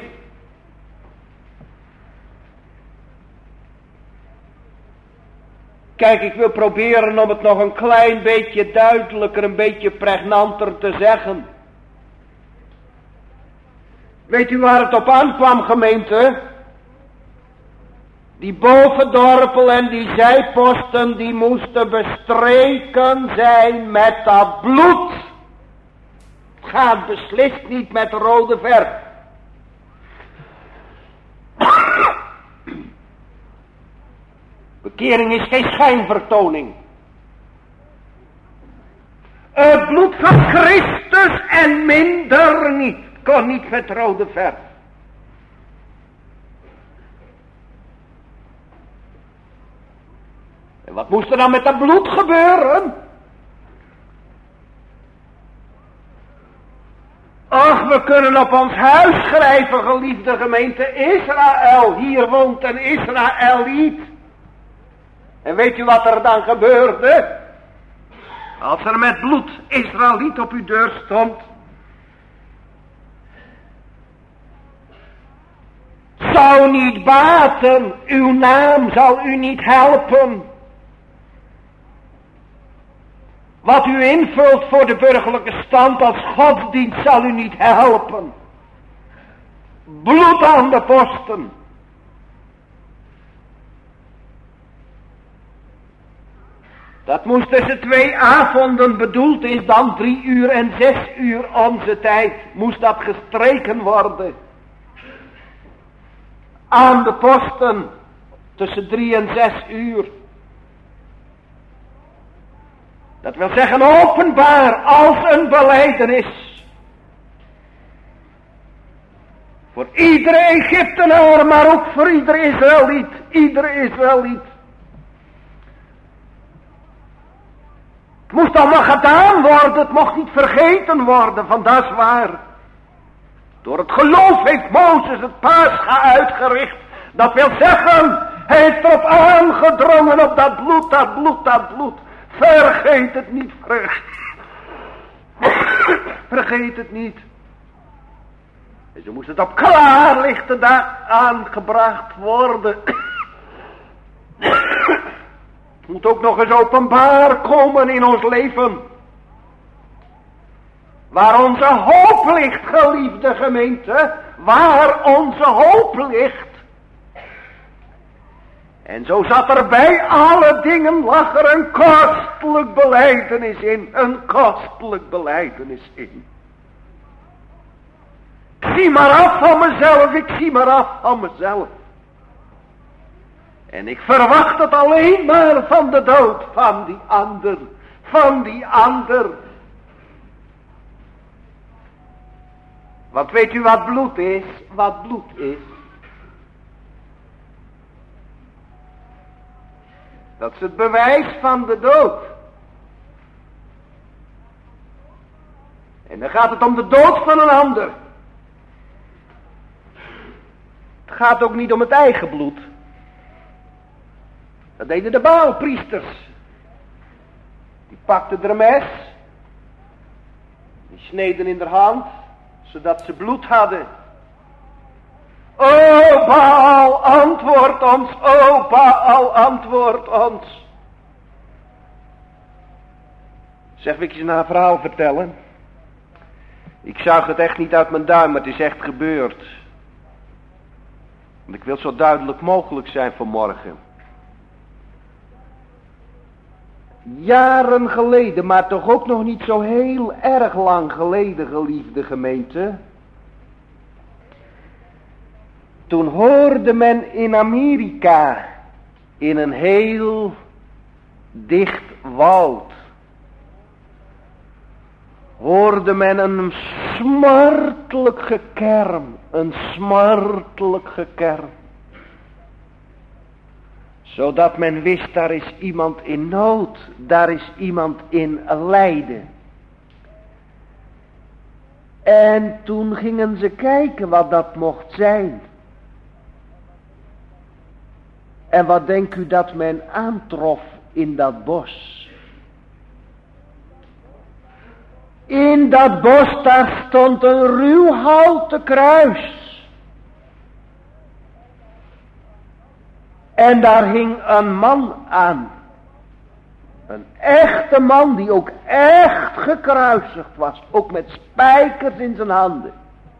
Speaker 1: Kijk, ik wil proberen om het nog een klein beetje duidelijker, een beetje pregnanter te zeggen. Weet u waar het op aankwam, gemeente? Die bovendorpel en die zijposten, die moesten bestreken zijn met dat bloed. Het gaat beslist niet met rode verf.
Speaker 2: Bekering is geen schijnvertoning. Het bloed van Christus en minder niet. Kon niet met rode verf. En wat moest er dan met dat bloed gebeuren? Ach, we kunnen op ons huis schrijven, geliefde gemeente, Israël hier woont een Israëliet. En weet u wat er dan gebeurde? Als er met bloed Israëliet op uw deur stond. Zou niet baten, uw naam zal u niet helpen. Wat u invult voor de burgerlijke stand als godsdienst zal u niet helpen. Bloed aan de posten. Dat moest tussen twee avonden bedoeld is, dan drie uur en zes uur onze tijd. Moest dat gestreken worden. Aan de posten tussen drie en zes uur. Dat wil zeggen openbaar als een belijdenis. Voor iedere Egyptenaar, maar ook voor iedere Israëliet. Iedere Israëliet. Het moest allemaal gedaan worden, het mocht niet vergeten worden, van dat is waar. Door het geloof heeft Mozes het Pascha uitgericht. Dat wil zeggen, hij heeft erop aangedrongen op dat bloed, dat bloed, dat bloed. Vergeet het niet, vergeet. Vergeet het niet. En zo moest het op klaarlichte dag aangebracht worden. Het moet ook nog eens openbaar komen in ons leven. Waar onze hoop ligt, geliefde gemeente. Waar onze hoop ligt. En zo zat er bij alle dingen, lag er een kostelijk belijdenis in. Een kostelijk belijdenis in. Ik zie maar af van mezelf, ik zie maar af van mezelf. En ik verwacht het alleen maar van de dood van die ander. Van die ander. Want weet u wat bloed is? Wat bloed is? Dat is het bewijs van de dood. En dan gaat het om de dood van een ander. Het gaat ook niet om het eigen bloed. Dat deden de Baalpriesters. Die pakten er een mes. Die sneden in de hand. Zodat ze bloed hadden. O Baal, antwoord ons. O Baal, antwoord ons. Zeg, wil ik je nou een verhaal vertellen? Ik zag het echt niet uit mijn duim, maar het is echt gebeurd. Want ik wil zo duidelijk mogelijk zijn vanmorgen. Jaren geleden, maar toch ook nog niet zo heel erg lang geleden, geliefde gemeente. Toen hoorde men in Amerika, in een heel dicht woud, hoorde men een smartelijk gekerm, een smartelijk gekerm. Zodat men wist, daar is iemand in nood, daar is iemand in lijden. En toen gingen ze kijken wat dat mocht zijn. En wat denkt u dat men aantrof in dat bos? In dat bos, daar stond een ruwhouten kruis. En daar hing een man aan. Een echte man die ook echt gekruisigd was. Ook met spijkers in zijn handen.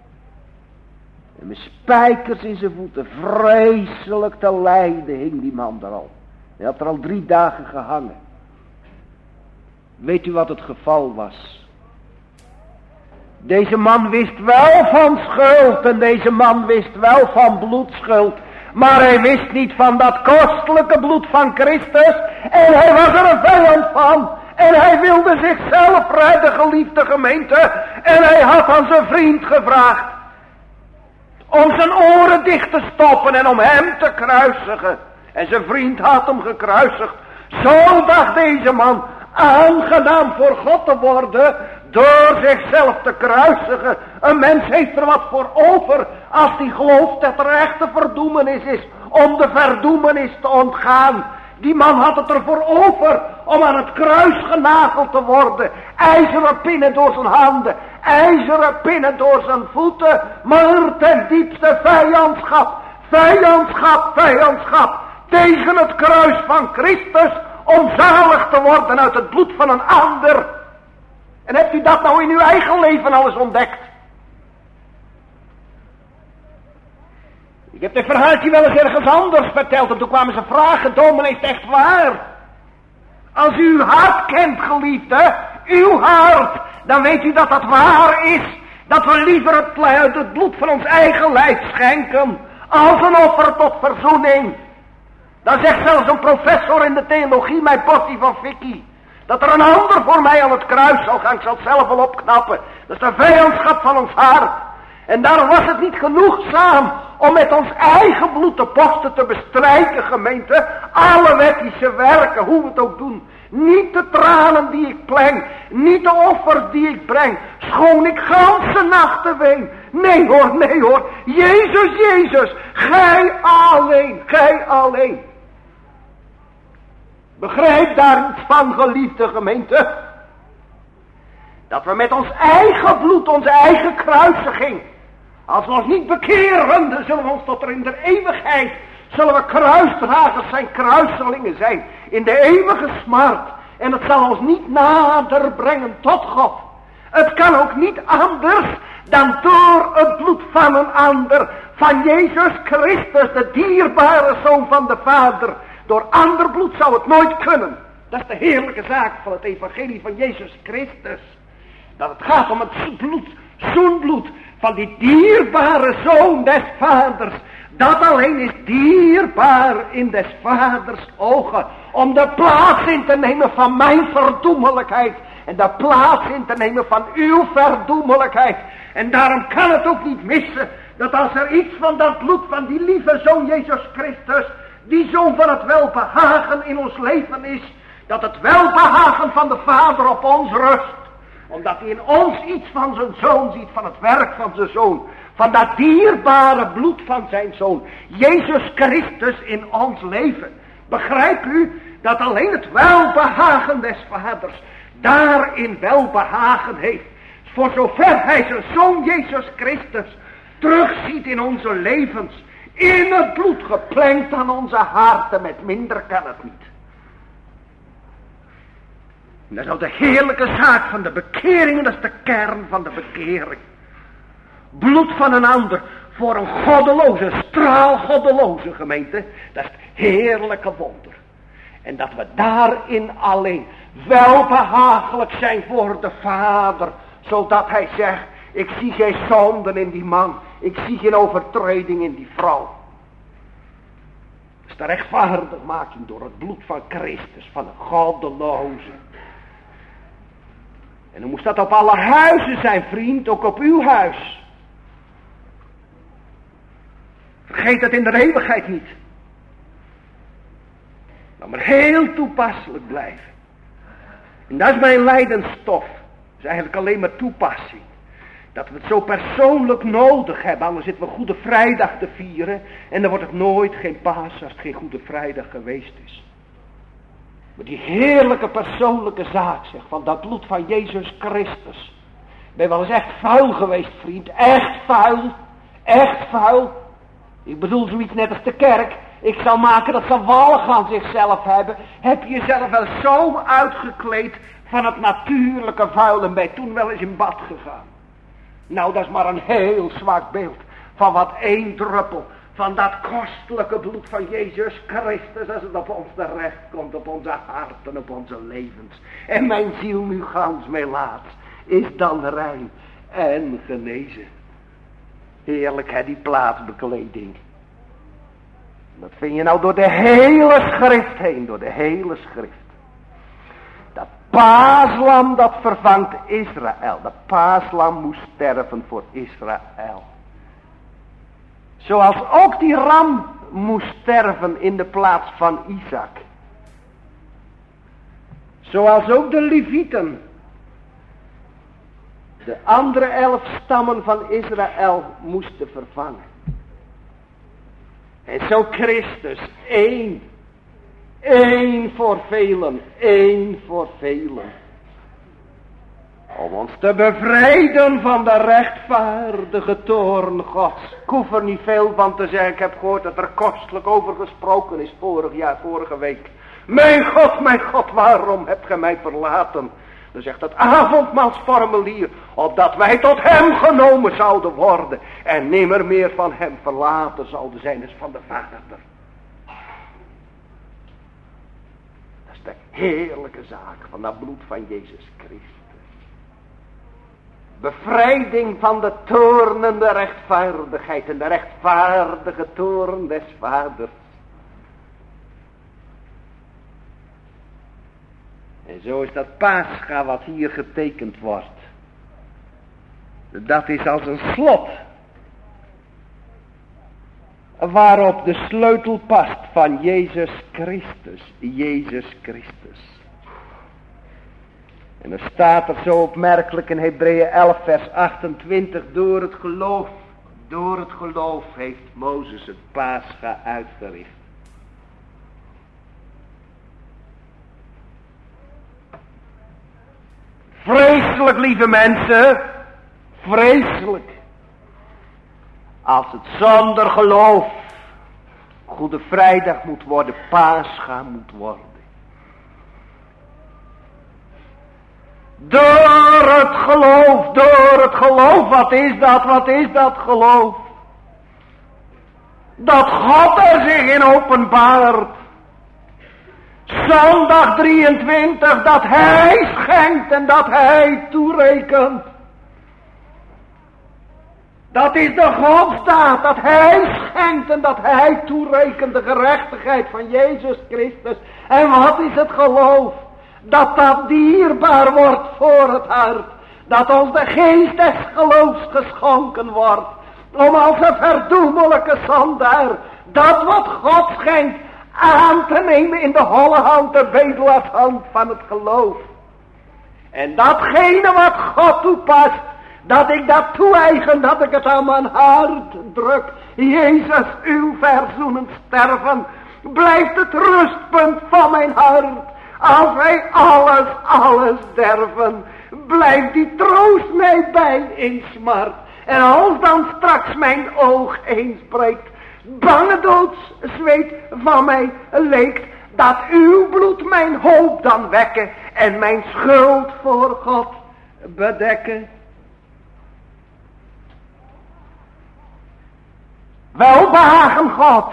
Speaker 2: En met spijkers in zijn voeten. Vreselijk te lijden hing die man er al. Hij had er al drie dagen gehangen. Weet u wat het geval was? Deze man wist wel van schuld. En deze man wist wel van bloedschuld. Maar hij wist niet van dat kostelijke bloed van Christus. En hij was er een vijand van. En hij wilde zichzelf redden, geliefde gemeente. En hij had aan zijn vriend gevraagd om zijn oren dicht te stoppen en om hem te kruisigen. En zijn vriend had hem gekruisigd. Zo dacht deze man aangenaam voor God te worden door zichzelf te kruisigen. Een mens heeft er wat voor over als hij gelooft dat er echte verdoemenis is om de verdoemenis te ontgaan. Die man had het er voor over om aan het kruis genageld te worden. IJzeren pinnen door zijn handen, ijzeren pinnen door zijn voeten, maar ten diepste vijandschap, vijandschap, vijandschap tegen het kruis van Christus om zalig te worden uit het bloed van een ander. En hebt u dat nou in uw eigen leven al eens ontdekt? Ik heb dit verhaaltje wel eens ergens anders verteld en toen kwamen ze vragen, dominee, is het echt waar? Als u uw hart kent, geliefde, uw hart, dan weet u dat dat waar is. Dat we liever het, het bloed van ons eigen lijf schenken als een offer tot verzoening. Dan zegt zelfs een professor in de theologie, mijn portie van Vicky, dat er een ander voor mij aan het kruis zal gaan, ik zal het zelf wel opknappen. Dat is de vijandschap van ons hart. En daarom was het niet genoegzaam om met ons eigen bloed de posten te bestrijken, gemeente. Alle wettische werken, hoe we het ook doen. Niet de tranen die ik pleng, niet de offers die ik breng. Schoon ik ganse nachten ween. Nee hoor, nee hoor. Jezus, Jezus, gij alleen, gij alleen. Begrijp daar iets van, geliefde gemeente. Dat we met ons eigen bloed, onze eigen kruisiging, als we ons niet bekeren, dan zullen we ons tot er in de eeuwigheid, zullen we kruisdragers zijn, kruiselingen zijn, in de eeuwige smart. En het zal ons niet nader brengen tot God. Het kan ook niet anders dan door het bloed van een ander, van Jezus Christus, de dierbare Zoon van de Vader. Door ander bloed zou het nooit kunnen. Dat is de heerlijke zaak van het evangelie van Jezus Christus. Dat het gaat om het bloed, zoenbloed van die dierbare Zoon des Vaders. Dat alleen is dierbaar in des Vaders ogen. Om de plaats in te nemen van mijn verdoemelijkheid. En de plaats in te nemen van uw verdoemelijkheid. En daarom kan het ook niet missen dat als er iets van dat bloed van die lieve Zoon Jezus Christus, die Zoon van het welbehagen in ons leven is, dat het welbehagen van de Vader op ons rust. Omdat hij in ons iets van zijn Zoon ziet, van het werk van zijn Zoon. Van dat dierbare bloed van zijn Zoon. Jezus Christus in ons leven. Begrijp u dat alleen het welbehagen des Vaders daarin welbehagen heeft. Voor zover hij zijn Zoon Jezus Christus terugziet in onze levens. In het bloed geplengd aan onze harten, met minder kan het niet. En dat is al de heerlijke zaak van de bekering, dat is de kern van de bekering. Bloed van een ander voor een goddeloze, straalgoddeloze gemeente, dat is het heerlijke wonder. En dat we daarin alleen welbehagelijk zijn voor de Vader, zodat hij zegt, ik zie geen zonden in die man, ik zie geen overtreding in die vrouw. Dat is de rechtvaardigmaking door het bloed van Christus, van een goddeloze. En dan moest dat op alle huizen zijn, vriend, ook op uw huis. Vergeet het in de eeuwigheid niet. Dan maar heel toepasselijk blijven. En dat is mijn lijdensstof. Dat is eigenlijk alleen maar toepassing. Dat we het zo persoonlijk nodig hebben. Anders zitten we Goede Vrijdag te vieren. En dan wordt het nooit geen Paas als het geen Goede Vrijdag geweest is. Maar die heerlijke persoonlijke zaak, zeg, van dat bloed van Jezus Christus. Ben je wel eens echt vuil geweest, vriend? Echt vuil. Echt vuil. Ik bedoel zoiets net als de kerk. Ik zal maken dat ze walgen aan zichzelf hebben. Heb je jezelf wel zo uitgekleed van het natuurlijke vuil en ben je toen wel eens in bad gegaan? Nou, dat is maar een heel zwak beeld van wat één druppel van dat kostelijke bloed van Jezus Christus, als het op ons terecht komt, op onze harten, op onze levens. En mijn ziel nu gans meelaat, is dan rein en genezen. Heerlijk, hè, die plaatsbekleding. Dat vind je nou door de hele schrift heen, door de hele schrift. Dat paaslam dat vervangt Israël. Dat paaslam moest sterven voor Israël. Zoals ook die ram moest sterven in de plaats van Isaac. Zoals ook de Levieten. De andere elf stammen van Israël moesten vervangen. En zo Christus, één. Eén voor velen, één voor velen. Om ons te bevrijden van de rechtvaardige toorn Gods. Ik hoef er niet veel van te zeggen. Ik heb gehoord dat er kostelijk over gesproken is vorig jaar, vorige week. Mijn God, mijn God, waarom hebt gij mij verlaten? Dan zegt het avondmaalsformulier, opdat wij tot hem genomen zouden worden. En nimmer meer van hem verlaten zouden zijn, dus van de Vader. Dat is de heerlijke zaak van dat bloed van Jezus Christus. Bevrijding van de toornende rechtvaardigheid en de rechtvaardige toorn des Vaders. En zo is dat Pascha wat hier getekend wordt. Dat is als een slot. Waarop de sleutel past van Jezus Christus. Jezus Christus. En er staat er zo opmerkelijk in Hebreeën elf vers achtentwintig. Door het geloof, door het geloof heeft Mozes het Pascha uitgericht. Vreselijk, lieve mensen. Vreselijk. Als het zonder geloof Goede Vrijdag moet worden, Pascha moet worden. Door het geloof, door het geloof, wat is dat, wat is dat geloof? Dat God er zich in openbaart. Zondag drieëntwintig, dat hij schenkt en dat hij toerekent. Dat is de godsdaad, dat hij schenkt en dat hij toerekent, de gerechtigheid van Jezus Christus. En wat is het geloof? Dat dat dierbaar wordt voor het hart. Dat ons de geest des geloofs geschonken wordt. Om als een verdoemelijke zondaar dat wat God schenkt aan te nemen in de holle hand, de bedelashand van het geloof. En datgene wat God toepast, dat ik dat toe-eigen, dat ik het aan mijn hart druk. Jezus, uw verzoenend sterven, blijft het rustpunt van mijn hart. Als wij alles, alles derven, blijft die troost mij bij in smart. En als dan straks mijn oog eens breekt, bange doodszweet van mij leekt, dat uw bloed mijn hoop dan wekken en mijn schuld voor God bedekken. Welbehagen God.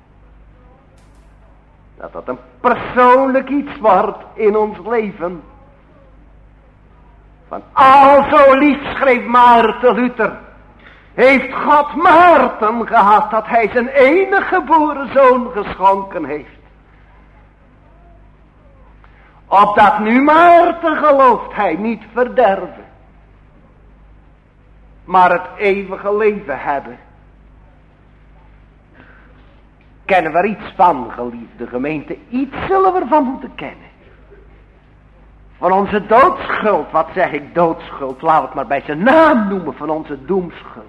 Speaker 2: Dat dat een persoonlijk iets wordt in ons leven. Van al zo lief, schreef Maarten Luther, heeft God Maarten gehad dat hij zijn enige geboren zoon geschonken heeft. Opdat nu Maarten gelooft hij niet verderven, maar het eeuwige leven hebben. Kennen we er iets van, geliefde gemeente? Iets zullen we ervan moeten kennen. Van onze doodschuld, wat zeg ik doodschuld? Laat het maar bij zijn naam noemen, van onze doemschuld.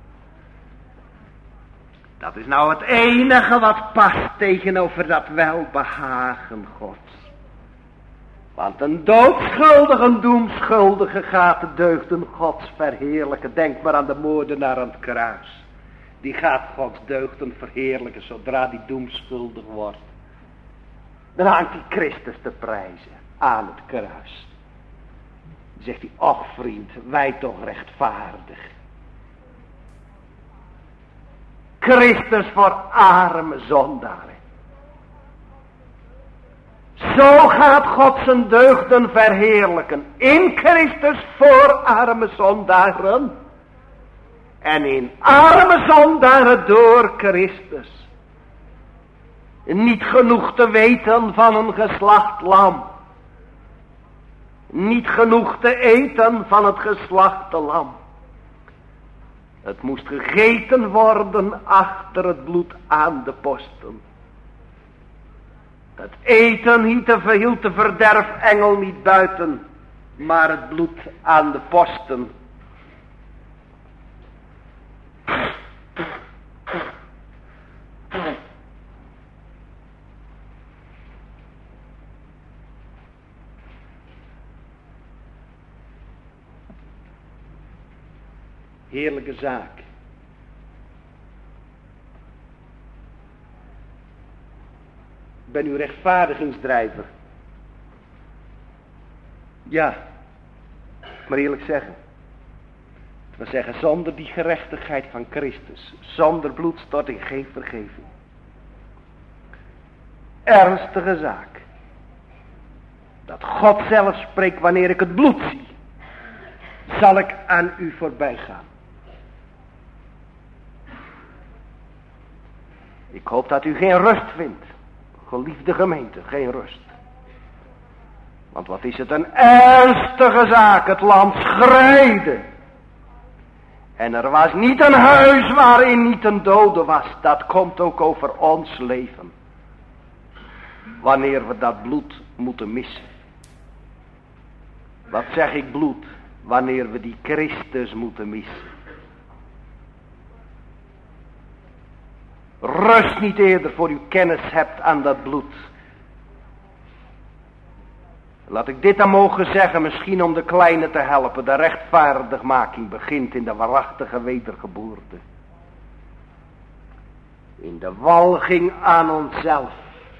Speaker 2: Dat is nou het enige wat past tegenover dat welbehagen Gods. Want een doodschuldige, een doemschuldige gaat de deugden Gods verheerlijken. Denk maar aan de moordenaar aan het kruis. Die gaat Gods deugden verheerlijken zodra die doemschuldig wordt. Dan hangt hij Christus te prijzen aan het kruis. Dan zegt hij, och vriend, wij toch rechtvaardig. Christus voor arme zondaren. Zo gaat God zijn deugden verheerlijken. In Christus voor arme zondaren. En in arme zondaren door Christus. Niet genoeg te weten van een geslacht lam. Niet genoeg te eten van het geslachte lam. Het moest gegeten worden achter het bloed aan de posten. Het eten hield de, hield de verderfengel niet buiten, maar het bloed aan de posten. Heerlijke zaak. Ik ben uw rechtvaardigingsdrijver. Ja, maar eerlijk zeggen. We zeggen zonder die gerechtigheid van Christus, zonder bloedstorting geen vergeving. Ernstige zaak. Dat God zelf spreekt wanneer ik het bloed zie, zal ik aan u voorbij gaan. Ik hoop dat u geen rust vindt. Geliefde gemeente, geen rust. Want wat is het een ernstige zaak. Het land schreide. En er was niet een huis waarin niet een dode was. Dat komt ook over ons leven. Wanneer we dat bloed moeten missen. Wat zeg ik bloed? Wanneer we die Christus moeten missen. Rust niet eerder voor u kennis hebt aan dat bloed. Laat ik dit dan mogen zeggen, misschien om de kleine te helpen. De rechtvaardigmaking begint in de waarachtige wedergeboorte. In de walging aan onszelf.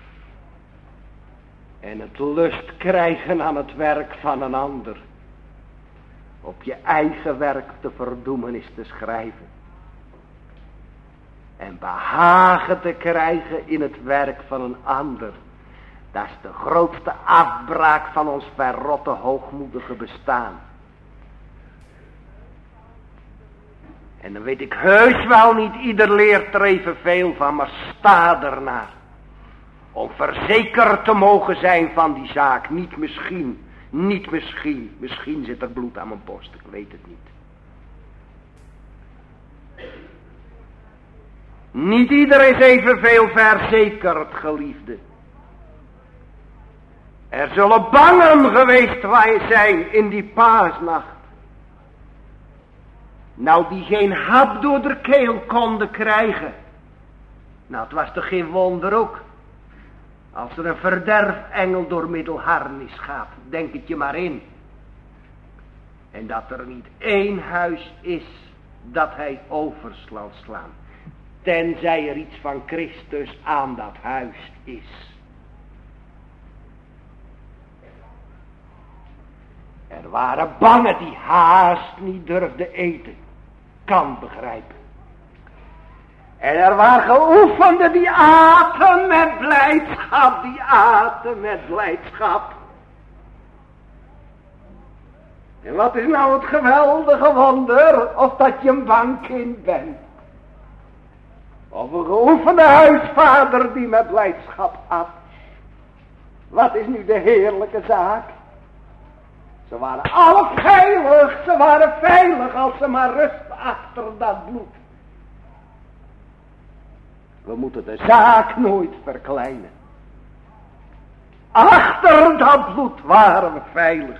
Speaker 2: En het lust krijgen aan het werk van een ander. Op je eigen werk te verdoemen is te schrijven. En behagen te krijgen in het werk van een ander. Dat is de grootste afbraak van ons verrotte hoogmoedige bestaan. En dan weet ik heus wel, niet ieder leert er evenveel van, maar sta ernaar. Om verzekerd te mogen zijn van die zaak. Niet misschien, niet misschien. Misschien zit er bloed aan mijn borst, ik weet het niet. Niet ieder is evenveel verzekerd, geliefde. Er zullen bangen geweest zijn in die paasnacht. Nou, die geen hap door de keel konden krijgen. Nou, het was toch geen wonder ook. Als er een verderfengel door middelharnis gaat, denk het je maar in. En dat er niet één huis is dat hij over zal slaan. Tenzij er iets van Christus aan dat huis is. Er waren bangen die haast niet durfden eten. Kan begrijpen. En er waren geoefenden die aten met blijdschap. Die aten met blijdschap. En wat is nou het geweldige wonder? Of dat je een bang kind bent. Of een geoefende huisvader die met blijdschap at. Wat is nu de heerlijke zaak? Ze waren alle veilig, ze waren veilig als ze maar rust achter dat bloed. We moeten de zaak nooit verkleinen. Achter dat bloed waren we veilig.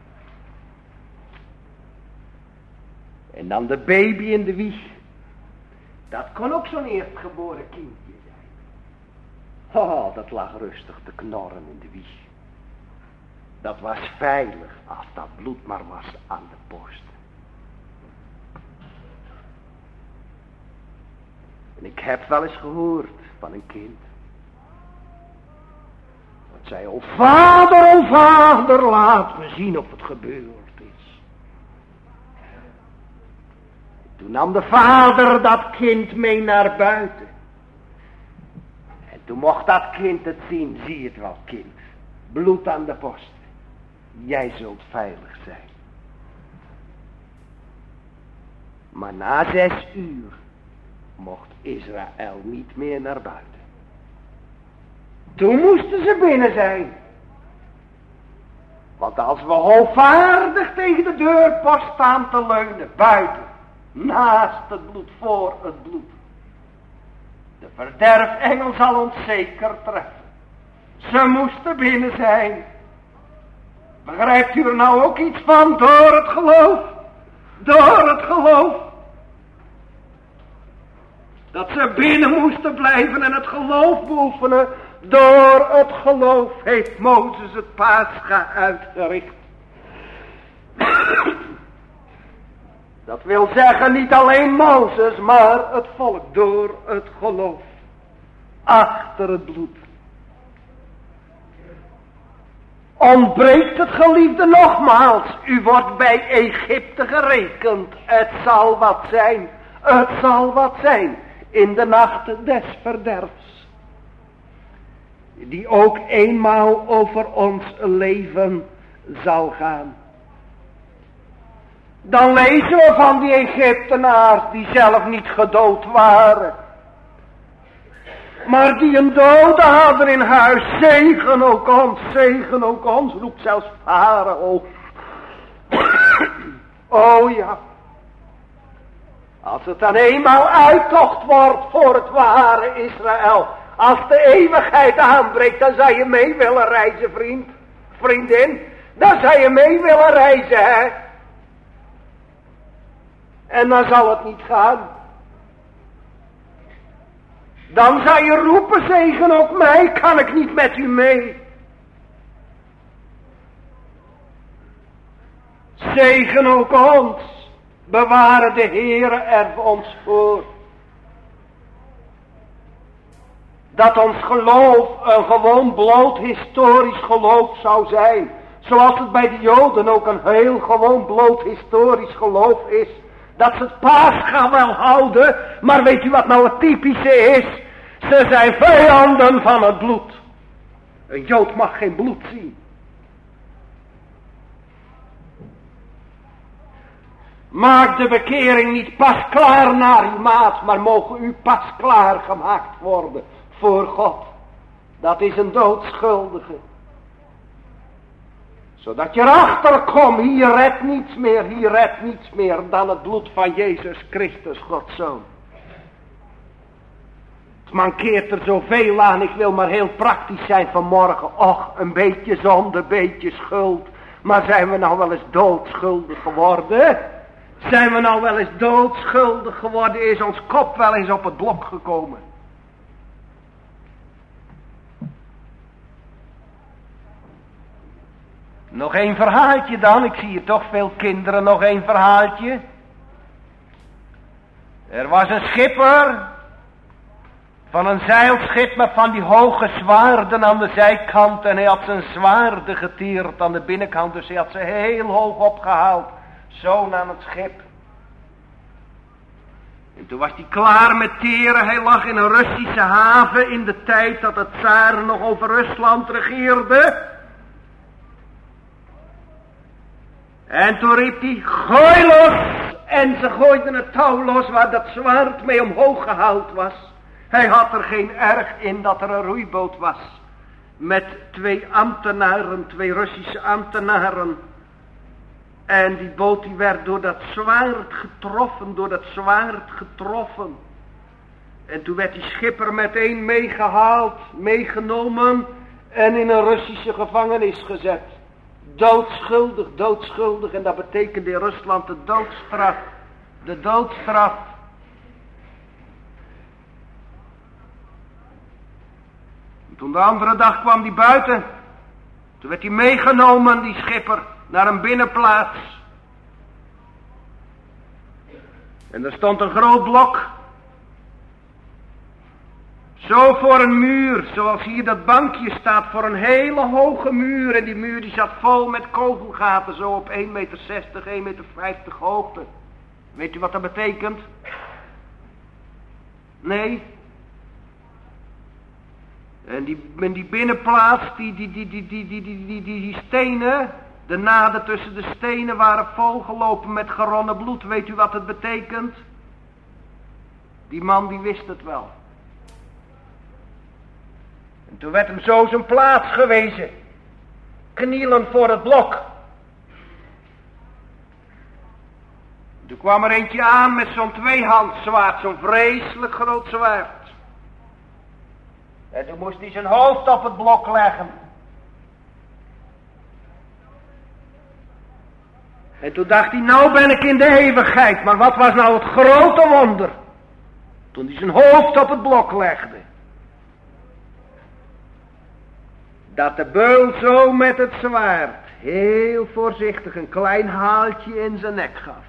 Speaker 2: En dan de baby in de wieg. Dat kon ook zo'n eerstgeboren kindje zijn. Oh, dat lag rustig te knorren in de wieg. Dat was veilig als dat bloed maar was aan de borst. En ik heb wel eens gehoord van een kind. Dat zei, o vader, o vader, laat me zien of het gebeurd is. Toen nam de vader dat kind mee naar buiten. En toen mocht dat kind het zien, zie het wel kind. Bloed aan de borst. Jij zult veilig zijn. Maar na zes uur mocht Israël niet meer naar buiten. Toen moesten ze binnen zijn. Want als we hoovaardig tegen de deurpost staan te leunen, buiten, naast het bloed, voor het bloed, de verderfengel zal ons zeker treffen. Ze moesten binnen zijn. Begrijpt u er nou ook iets van? Door het geloof. Door het geloof. Dat ze binnen moesten blijven en het geloof beoefenen. Door het geloof heeft Mozes het Pascha uitgericht. Dat wil zeggen niet alleen Mozes, maar het volk door het geloof. Achter het bloed. Ontbreekt het geliefde nogmaals, u wordt bij Egypte gerekend. Het zal wat zijn, het zal wat zijn in de nacht des verderfs. Die ook eenmaal over ons leven zal gaan. Dan lezen we van die Egyptenaars die zelf niet gedood waren. Maar die een dode hadden in huis. Zegen ook ons, zegen ook ons, roept zelfs Farao. Oh ja. Als het dan eenmaal uittocht wordt voor het ware Israël. Als de eeuwigheid aanbreekt, dan zou je mee willen reizen, vriend. Vriendin. Dan zou je mee willen reizen, hè. En dan zal het niet gaan. Dan zou je roepen, zegen ook mij, kan ik niet met u mee. Zegen ook ons, bewaren de Heere er ons voor. Dat ons geloof een gewoon bloot historisch geloof zou zijn. Zoals het bij de Joden ook een heel gewoon bloot historisch geloof is. Dat ze het Pascha wel houden, maar weet u wat nou het typische is? Ze zijn vijanden van het bloed. Een Jood mag geen bloed zien. Maak de bekering niet pas klaar naar uw maat, maar mogen u pas klaar gemaakt worden voor God. Dat is een doodschuldige. Zodat je erachter komt, hier redt niets meer, hier redt niets meer dan het bloed van Jezus Christus, Gods Zoon. Het mankeert er zoveel aan, ik wil maar heel praktisch zijn vanmorgen. Och, een beetje zonde, een beetje schuld. Maar zijn we nou wel eens doodschuldig geworden? Zijn we nou wel eens doodschuldig geworden? Is ons kop wel eens op het blok gekomen? Nog één verhaaltje dan, ik zie hier toch veel kinderen, nog één verhaaltje. Er was een schipper van een zeilschip met van die hoge zwaarden aan de zijkant en hij had zijn zwaarden geteerd aan de binnenkant, dus hij had ze heel hoog opgehaald, zo aan het schip. En toen was hij klaar met teren, hij lag in een Russische haven in de tijd dat het tsaren nog over Rusland regeerde. En toen riep hij, gooi los! En ze gooiden het touw los waar dat zwaard mee omhoog gehaald was. Hij had er geen erg in dat er een roeiboot was. Met twee ambtenaren, twee Russische ambtenaren. En die boot die werd door dat zwaard getroffen, door dat zwaard getroffen. En toen werd die schipper meteen meegehaald, meegenomen en in een Russische gevangenis gezet. Doodschuldig, doodschuldig. En dat betekende in Rusland de doodstraf. De doodstraf. En toen de andere dag kwam hij buiten. Toen werd hij meegenomen, die schipper, naar een binnenplaats. En er stond een groot blok. Zo voor een muur, zoals hier dat bankje staat, voor een hele hoge muur. En die muur die zat vol met kogelgaten, zo op één meter zestig, één meter vijftig hoogte. Weet u wat dat betekent? Nee. En die, en die binnenplaats, die, die, die, die, die, die, die, die, die, die stenen, de naden tussen de stenen waren volgelopen met geronnen bloed. Weet u wat het betekent? Die man die wist het wel. toen werd hem zo zijn plaats gewezen. Knielen voor het blok. Toen kwam er eentje aan met zo'n tweehandszwaard, zo'n vreselijk groot zwaard. En toen moest hij zijn hoofd op het blok leggen. En toen dacht hij, nou ben ik in de eeuwigheid. Maar wat was nou het grote wonder? Toen hij zijn hoofd op het blok legde. Dat de beul zo met het zwaard heel voorzichtig een klein haaltje in zijn nek gaf.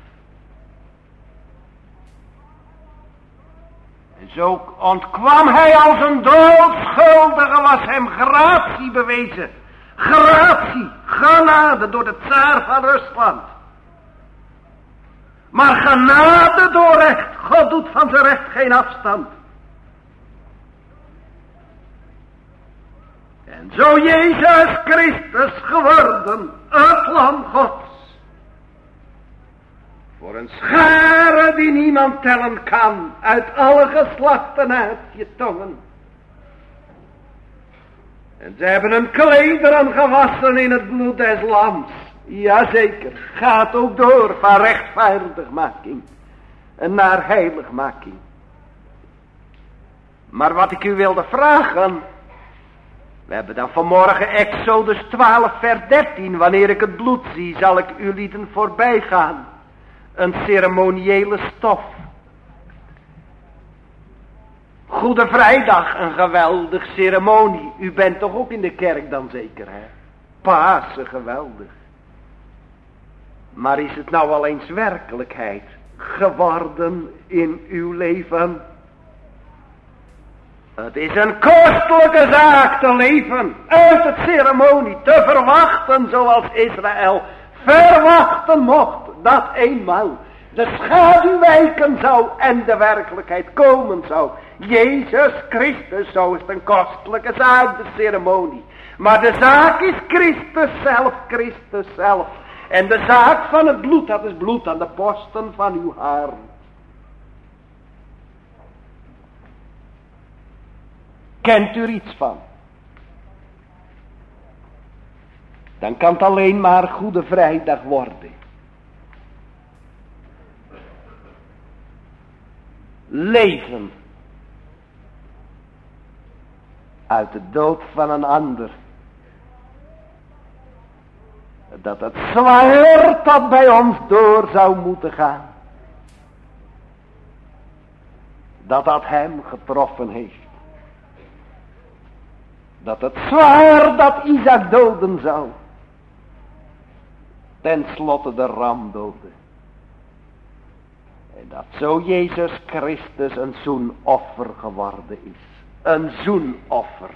Speaker 2: En zo ontkwam hij als een doodschuldige, was hem gratie bewezen. Gratie, genade door de tsaar van Rusland. Maar genade door recht. God doet van zijn recht geen afstand. En zo Jezus Christus geworden, het lam Gods. Voor een schare die niemand tellen kan, uit alle geslachten uit je tongen. En ze hebben hun klederen gewassen in het bloed des lams. Jazeker, gaat ook door van rechtvaardigmaking en naar heiligmaking. Maar wat ik u wilde vragen, we hebben dan vanmorgen Exodus twaalf vers dertien, wanneer ik het bloed zie, zal ik u lieten voorbij gaan. Een ceremoniële stof. Goede Vrijdag, een geweldig ceremonie. U bent toch ook in de kerk dan zeker, hè? Pasen, geweldig. Maar is het nou al eens werkelijkheid geworden in uw leven? Het is een kostelijke zaak te leven, uit het ceremonie, te verwachten zoals Israël verwachten mocht, dat eenmaal de schaduw wijken zou en de werkelijkheid komen zou. Jezus Christus, zo is het een kostelijke zaak, de ceremonie. Maar de zaak is Christus zelf, Christus zelf. En de zaak van het bloed, dat is bloed aan de posten van uw haar. Kent u er iets van? Dan kan het alleen maar Goede Vrijdag worden. Leven uit de dood van een ander. Dat het zwaard dat bij ons door zou moeten gaan. Dat dat hem getroffen heeft. Dat het zwaard dat Isaac doden zou. Ten slotte de ram doodde. En dat zo Jezus Christus een zoenoffer geworden is. Een zoenoffer.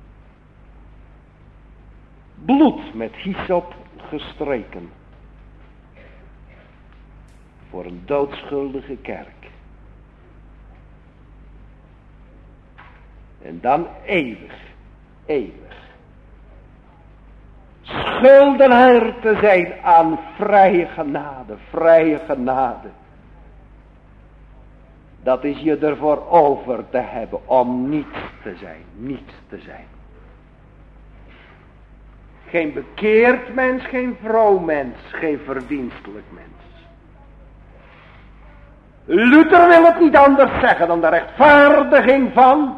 Speaker 2: Bloed met hyssop gestreken. Voor een doodschuldige kerk. En dan eeuwig, eeuwig. Schuldenaar te zijn aan vrije genade, vrije genade. Dat is je ervoor over te hebben om niets te zijn, niets te zijn. Geen bekeerd mens, geen vroom mens, geen verdienstelijk mens. Luther wil het niet anders zeggen dan de rechtvaardiging van.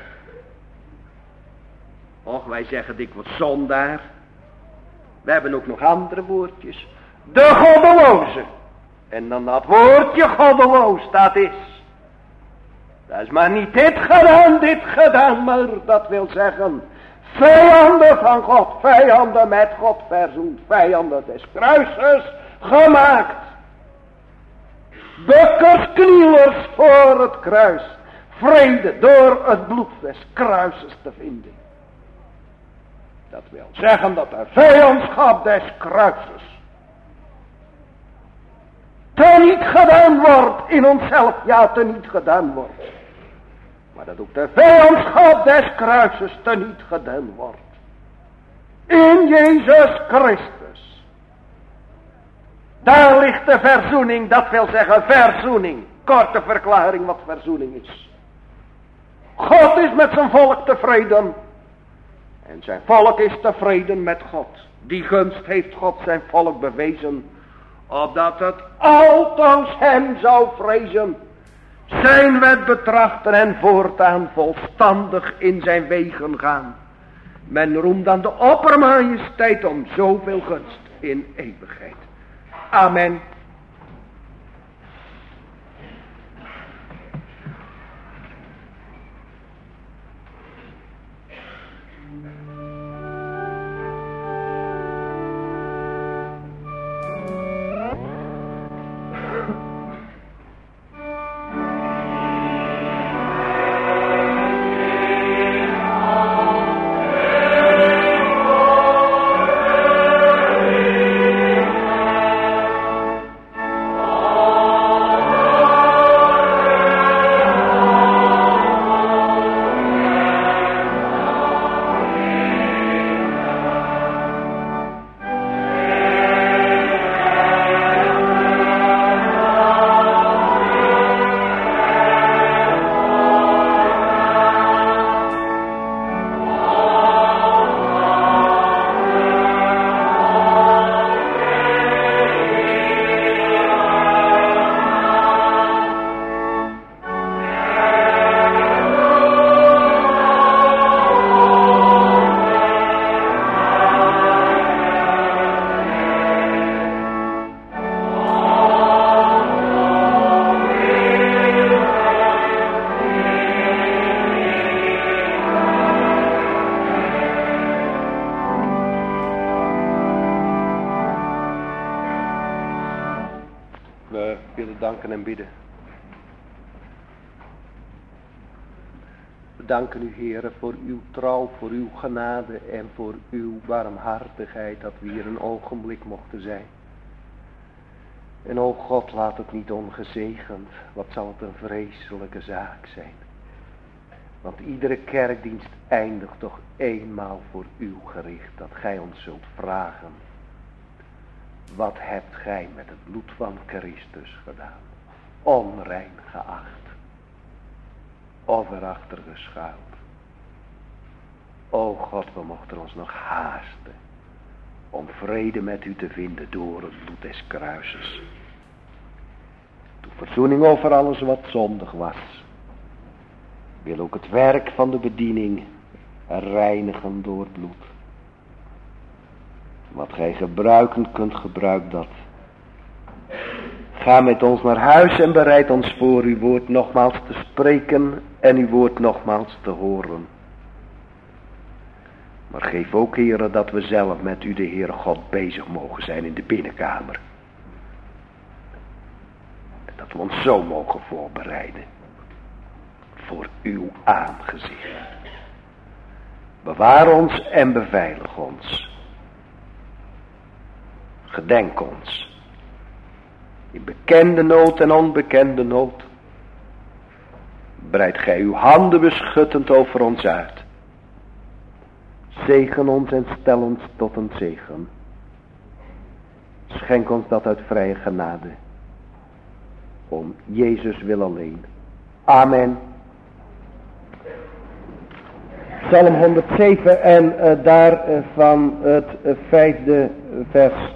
Speaker 2: Och, wij zeggen dikwijls zondaar. We hebben ook nog andere woordjes. De goddeloze. En dan dat woordje goddeloos, dat is. Dat is maar niet dit gedaan, dit gedaan, maar dat wil zeggen. Vijanden van God, vijanden met God verzoend, vijanden des kruises gemaakt. Bukkers, knielers voor het kruis. Vrede door het bloed des kruises te vinden. Dat wil zeggen dat de vijandschap des kruises teniet gedaan wordt in onszelf, ja teniet gedaan wordt. Maar dat ook de vijandschap des kruises teniet gedaan wordt. In Jezus Christus. Daar ligt de verzoening, dat wil zeggen verzoening. Korte verklaring wat verzoening is. God is met zijn volk tevreden. En zijn volk is tevreden met God. Die gunst heeft God zijn volk bewezen, opdat het altoos hem zou vrezen, zijn wet betrachten en voortaan volstandig in zijn wegen gaan. Men roemt dan de oppermajesteit om zoveel gunst in eeuwigheid. Amen. Danken en bidden. We danken u, Heere, voor uw trouw, voor uw genade en voor uw barmhartigheid dat we hier een ogenblik mochten zijn. En o God, laat het niet ongezegend, wat zal het een vreselijke zaak zijn. Want iedere kerkdienst eindigt toch eenmaal voor uw gericht, dat gij ons zult vragen. Wat hebt gij met het bloed van Christus gedaan? Onrein geacht. Of erachter geschuild. O God, we mochten ons nog haasten. Om vrede met u te vinden door het bloed des kruises. Doe verzoening over alles wat zondig was. Wil ook het werk van de bediening reinigen door het bloed. Wat gij gebruiken kunt, gebruik dat. Ga met ons naar huis en bereid ons voor uw woord nogmaals te spreken en uw woord nogmaals te horen. Maar geef ook, Heere, dat we zelf met u, de Heere God, bezig mogen zijn in de binnenkamer. En dat we ons zo mogen voorbereiden voor uw aangezicht. Bewaar ons en beveilig ons. Gedenk ons. In bekende nood en onbekende nood. Breid gij uw handen beschuttend over ons uit. Zegen ons en stel ons tot een zegen. Schenk ons dat uit vrije genade. Om Jezus wil alleen. Amen. Psalm honderdzeven en uh, daarvan uh, het uh, vijfde vers.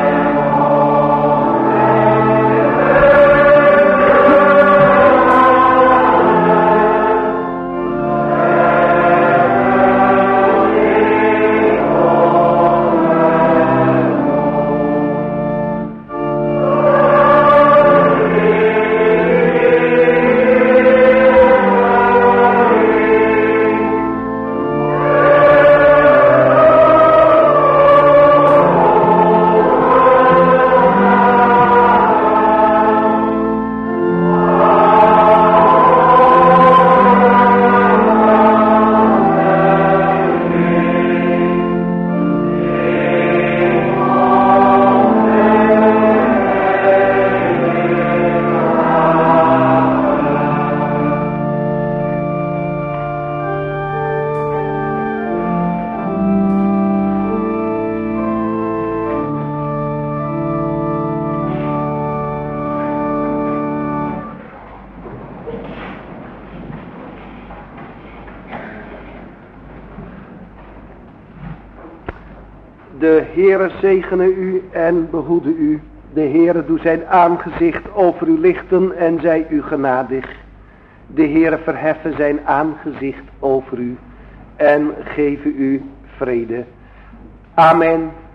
Speaker 3: Oh
Speaker 2: De Heere zegene u en behoede u. De Heere doe zijn aangezicht over u lichten en zij u genadig. De Heere verheffen zijn aangezicht over u en geven u vrede. Amen.